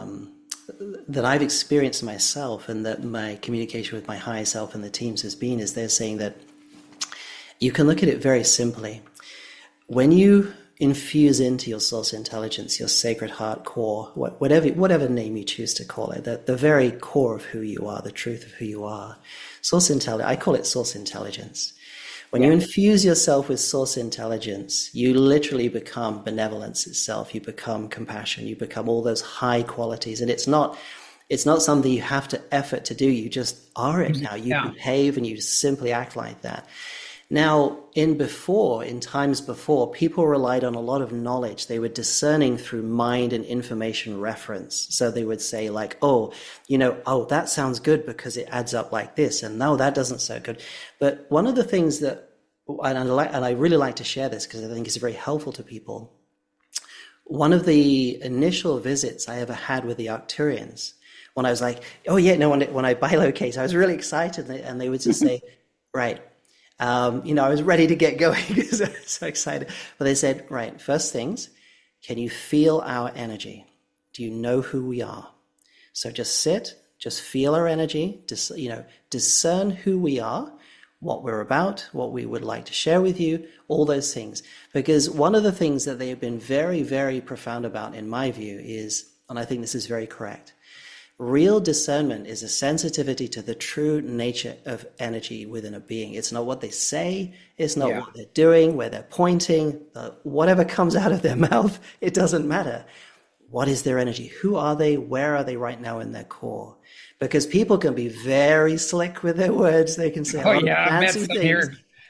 that I've experienced myself, and that my communication with my higher self and the teams has been, is they're saying that you can look at it very simply. When you infuse into your source intelligence, your sacred heart core, whatever name you choose to call it, the very core of who you are, the truth of who you are, source intelligence, I call it source intelligence. When you yeah, infuse yourself with source intelligence, you literally become benevolence itself. You become compassion. You become all those high qualities. And it's not something you have to effort to do. You just are it now. You yeah. behave and you simply act like that. Now, in times before, people relied on a lot of knowledge. They were discerning through mind and information reference. So they would say like, oh, that sounds good because it adds up like this. And no, that doesn't sound good. But one of the things that, and I really like to share this because I think it's very helpful to people. One of the initial visits I ever had with the Arcturians, when I was like, oh yeah, no, when I bilocate, I was really excited. And they would just say, right. I was ready to get going because I was so excited. But they said, right, first things, can you feel our energy? Do you know who we are? So just sit, just feel our energy, discern who we are, what we're about, what we would like to share with you, all those things. Because one of the things that they have been very, very profound about, in my view, is, and I think this is very correct, real discernment is a sensitivity to the true nature of energy within a being. It's not what they say, it's not Yeah. what they're doing, where they're pointing, whatever comes out of their mouth, it doesn't matter. What is their energy? Who are they? Where are they right now in their core? Because people can be very slick with their words. They can say a Oh lot of yeah, I've met fancy some things, here.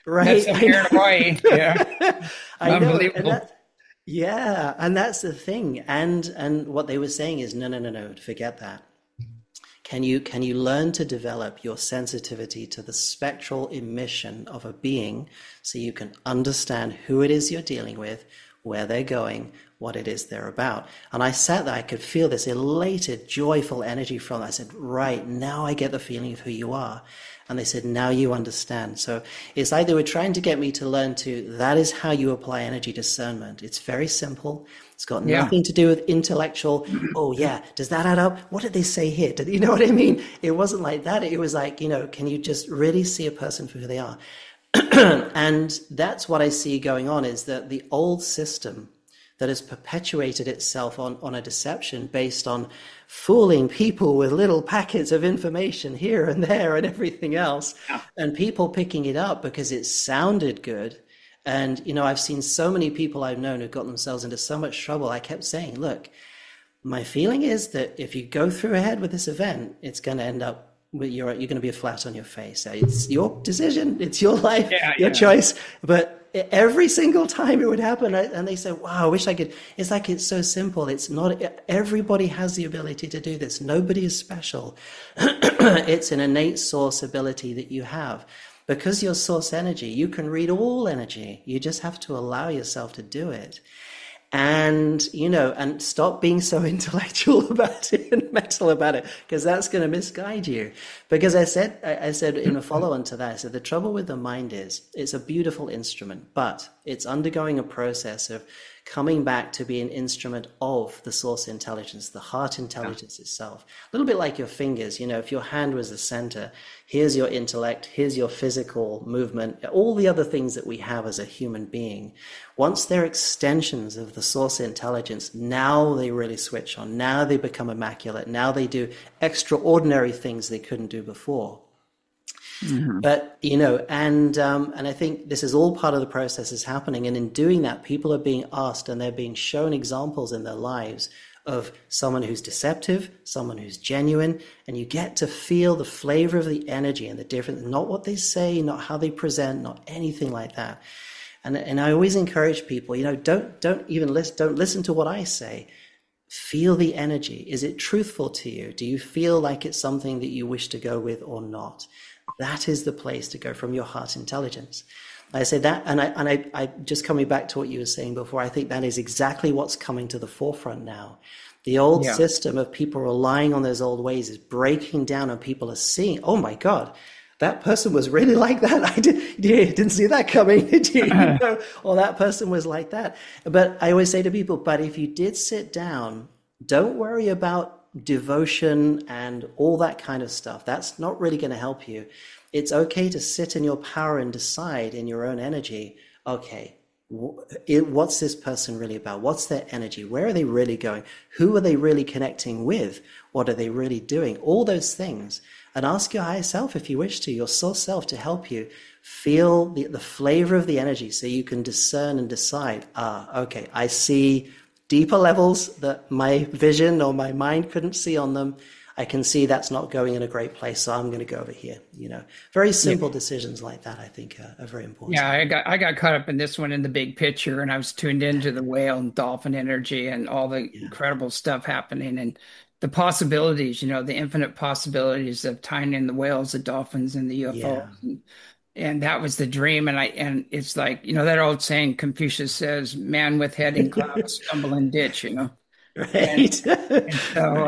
Right. That's up here in Hawaii. Yeah, I know, and unbelievable. that yeah, and that's the thing. And what they were saying is, no, no, no, no, forget that. Can you learn to develop your sensitivity to the spectral emission of a being so you can understand who it is you're dealing with, where they're going, what it is they're about? And I sat there, I could feel this elated, joyful energy from it. I said, right, now I get the feeling of who you are. And they said, now you understand. So it's like they were trying to get me to learn to, that is how you apply energy discernment. It's very simple. It's got Yeah, nothing to do with intellectual. Oh yeah, does that add up? What did they say here? You know what I mean? It wasn't like that. It was like, can you just really see a person for who they are? And that's what I see going on, is that the old system that has perpetuated itself on a deception based on fooling people with little packets of information here and there and everything else, yeah, and people picking it up because it sounded good. And, I've seen so many people I've known who've got themselves into so much trouble. I kept saying, look, my feeling is that if you go through ahead with this event, it's going to end up with you're going to be flat on your face. It's your decision. It's your life, yeah, your yeah. choice. But every single time it would happen, and they say, wow, I wish I could. It's like, it's so simple. It's not, everybody has the ability to do this. Nobody is special. It's an innate source ability that you have. Because you're source energy, you can read all energy. You just have to allow yourself to do it. And stop being so intellectual about it and mental about it, because that's going to misguide you. Because I said in a follow-on to that, I said, the trouble with the mind is it's a beautiful instrument, but it's undergoing a process of coming back to be an instrument of the source intelligence, the heart Yeah. intelligence itself. A little bit like your fingers, if your hand was the center, here's your intellect, here's your physical movement, all the other things that we have as a human being. Once they're extensions of the source intelligence, now they really switch on. Now they become immaculate. Now they do extraordinary things they couldn't do before. Hmm. But and I think this is all part of the process is happening. And in doing that, people are being asked and they're being shown examples in their lives of someone who's deceptive, someone who's genuine, and you get to feel the flavor of the energy and the difference, not what they say, not how they present, not anything like that. And I always encourage people, don't listen to what I say. Feel the energy. Is it truthful to you? Do you feel like it's something that you wish to go with or not? That is the place to go from your heart intelligence. I say that, and I just coming back to what you were saying before, I think that is exactly what's coming to the forefront now. The old Yeah. system of people relying on those old ways is breaking down, and people are seeing, oh my God, that person was really like that. Didn't see that coming, did you? Or that person was like that. But I always say to people, but if you did sit down, don't worry about devotion and all that kind of stuff. That's not really going to help you. It's okay to sit in your power and decide in your own energy, okay, what's this person really about? What's their energy? Where are they really going? Who are they really connecting with? What are they really doing? All those things. And ask your higher self, if you wish to, your soul self, to help you feel the flavor of the energy so you can discern and decide, okay, I see deeper levels that my vision or my mind couldn't see on them. I can see that's not going in a great place, so I'm going to go over here. Very Yeah. simple decisions like that, I think, are very important. Yeah, I got caught up in this one in the big picture, and I was tuned into the whale and dolphin energy and all the Yeah, incredible stuff happening and the possibilities, the infinite possibilities of tying in the whales, the dolphins, and the UFOs. yeah, And that was the dream. And it's like, that old saying Confucius says, man with head in clouds, stumble in ditch. And right. and so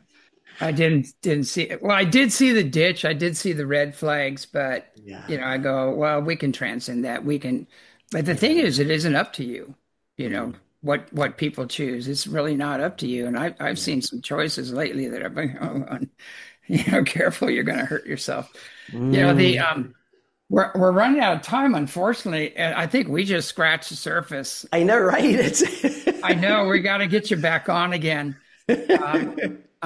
I didn't see it. Well, I did see the ditch. I did see the red flags, but Yeah, I go, well, we can transcend that. We can, but the thing yeah. is, it isn't up to you, you know, Mm, what people choose. It's really not up to you. And I've yeah. seen some choices lately that I've been, careful, you're going to hurt yourself. The Mm. we're running out of time, unfortunately, and I think we just scratched the surface. I know, right? It's I know we got to get you back on again. Um,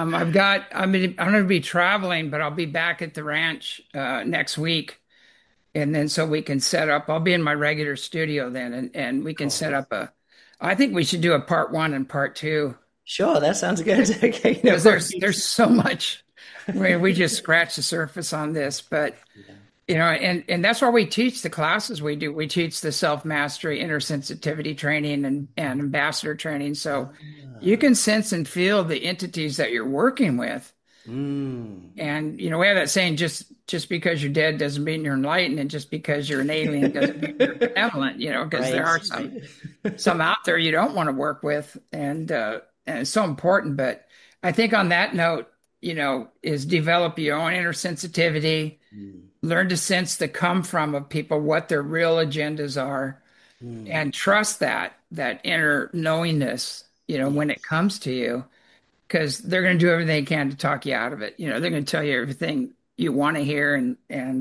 I'm going to be traveling, but I'll be back at the ranch next week. And then so we can set up, I'll be in my regular studio then, and we can set cool. up I think we should do a part one and part two Sure, that sounds good. Okay, no because there's worries. there's so much. We just scratched the surface on this, but Yeah. And that's why we teach the classes we do. We teach the self-mastery, inner sensitivity training and ambassador training. So you can sense and feel the entities that you're working with. Mm. And we have that saying, just because you're dead doesn't mean you're enlightened, and just because you're an alien doesn't mean you're benevolent, because there are some out there you don't want to work with, and it's so important. But I think on that note, is develop your own inner sensitivity, learn to sense the come from of people, what their real agendas are, and trust that inner knowingness, when it comes to you, because they're going to do everything they can to talk you out of it. They're going to tell you everything you want to hear and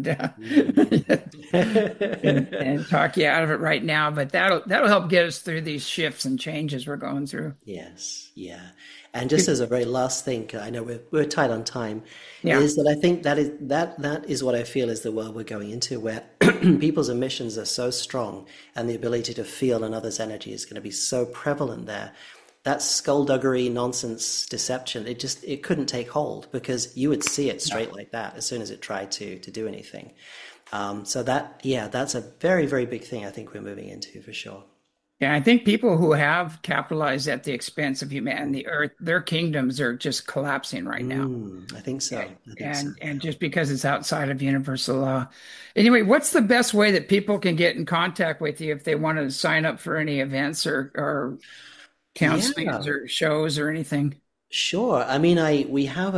and talk you out of it right now. But that'll help get us through these shifts and changes we're going through. Yes, yeah. And just as a very last thing, I know we're tight on time, Yeah. is that I think that is what I feel is the world we're going into, where people's emissions are so strong and the ability to feel another's energy is going to be so prevalent there. That skullduggery, nonsense, deception, it couldn't take hold, because you would see it straight like that as soon as it tried to do anything. So that's a very, very big thing I think we're moving into for sure. Yeah, I think people who have capitalized at the expense of humanity, the earth, their kingdoms are just collapsing right now. I think so. And just because it's outside of universal law. Anyway, what's the best way that people can get in contact with you if they want to sign up for any events or counselings or shows or anything? Sure. I mean, we have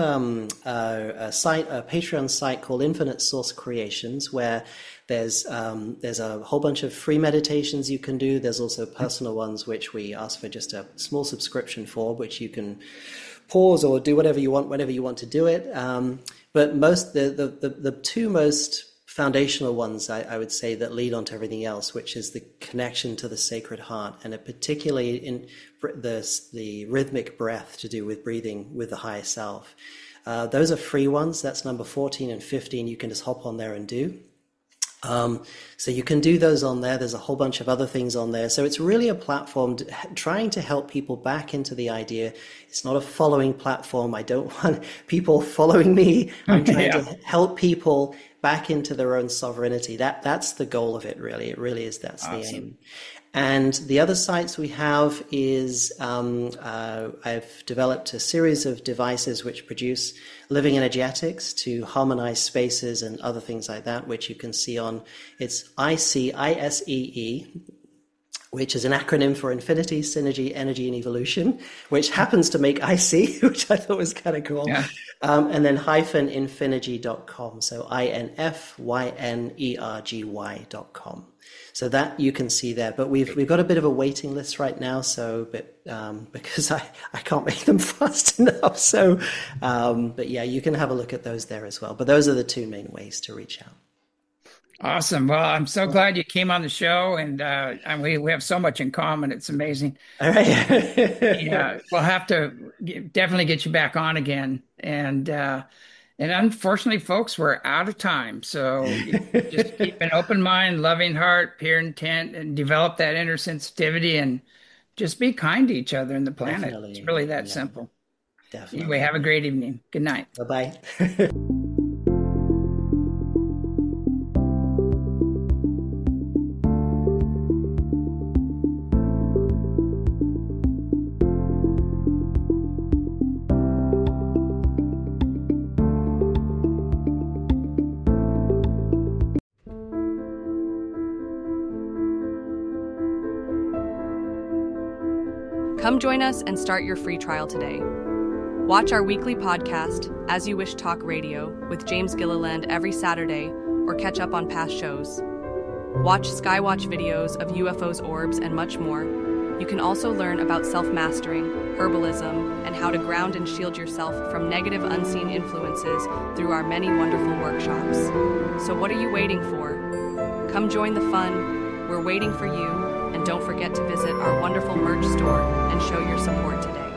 a site, a Patreon site called Infinite Source Creations, where there's a whole bunch of free meditations you can do. There's also personal ones which we ask for just a small subscription for, which you can pause or do whatever you want whenever you want to do it. But the two most foundational ones, I would say, that lead on to everything else, which is the connection to the Sacred Heart, and particularly in the rhythmic breath to do with breathing with the higher self. Those are free ones. That's number 14 and 15. You can just hop on there and do. So you can do those on there. There's a whole bunch of other things on there. So it's really a platform trying to help people back into the idea. It's not a following platform. I don't want people following me. I'm trying to help people back into their own sovereignty. That's the goal of it, really. It really is. That's awesome. The aim. And the other sites we have is I've developed a series of devices which produce living energetics to harmonize spaces and other things like that, which you can see on, it's ICEE, which is an acronym for Infinity, Synergy, Energy, and Evolution, which happens to make IC, which I thought was kind of cool. Yeah. And then -infinergy.com, so INFYNERGY.com. So that you can see there, but we've got a bit of a waiting list right now. So, because I can't make them fast enough. So, but yeah, you can have a look at those there as well. But those are the two main ways to reach out. Awesome. Well, I'm so glad you came on the show, and we have so much in common. It's amazing. All right. Yeah, we'll have to definitely get you back on again. And unfortunately, folks, we're out of time. So just keep an open mind, loving heart, pure intent, and develop that inner sensitivity, and just be kind to each other and the planet. Definitely. It's really that simple. Definitely. Anyway, have a great evening. Good night. Bye-bye. Come join us and start your free trial today. Watch our weekly podcast, As You Wish Talk Radio, with James Gilliland every Saturday, or catch up on past shows. Watch Skywatch videos of UFOs, orbs, and much more. You can also learn about self-mastering, herbalism, and how to ground and shield yourself from negative unseen influences through our many wonderful workshops. So what are you waiting for? Come join the fun. We're waiting for you. And don't forget to visit our wonderful merch store and show your support today.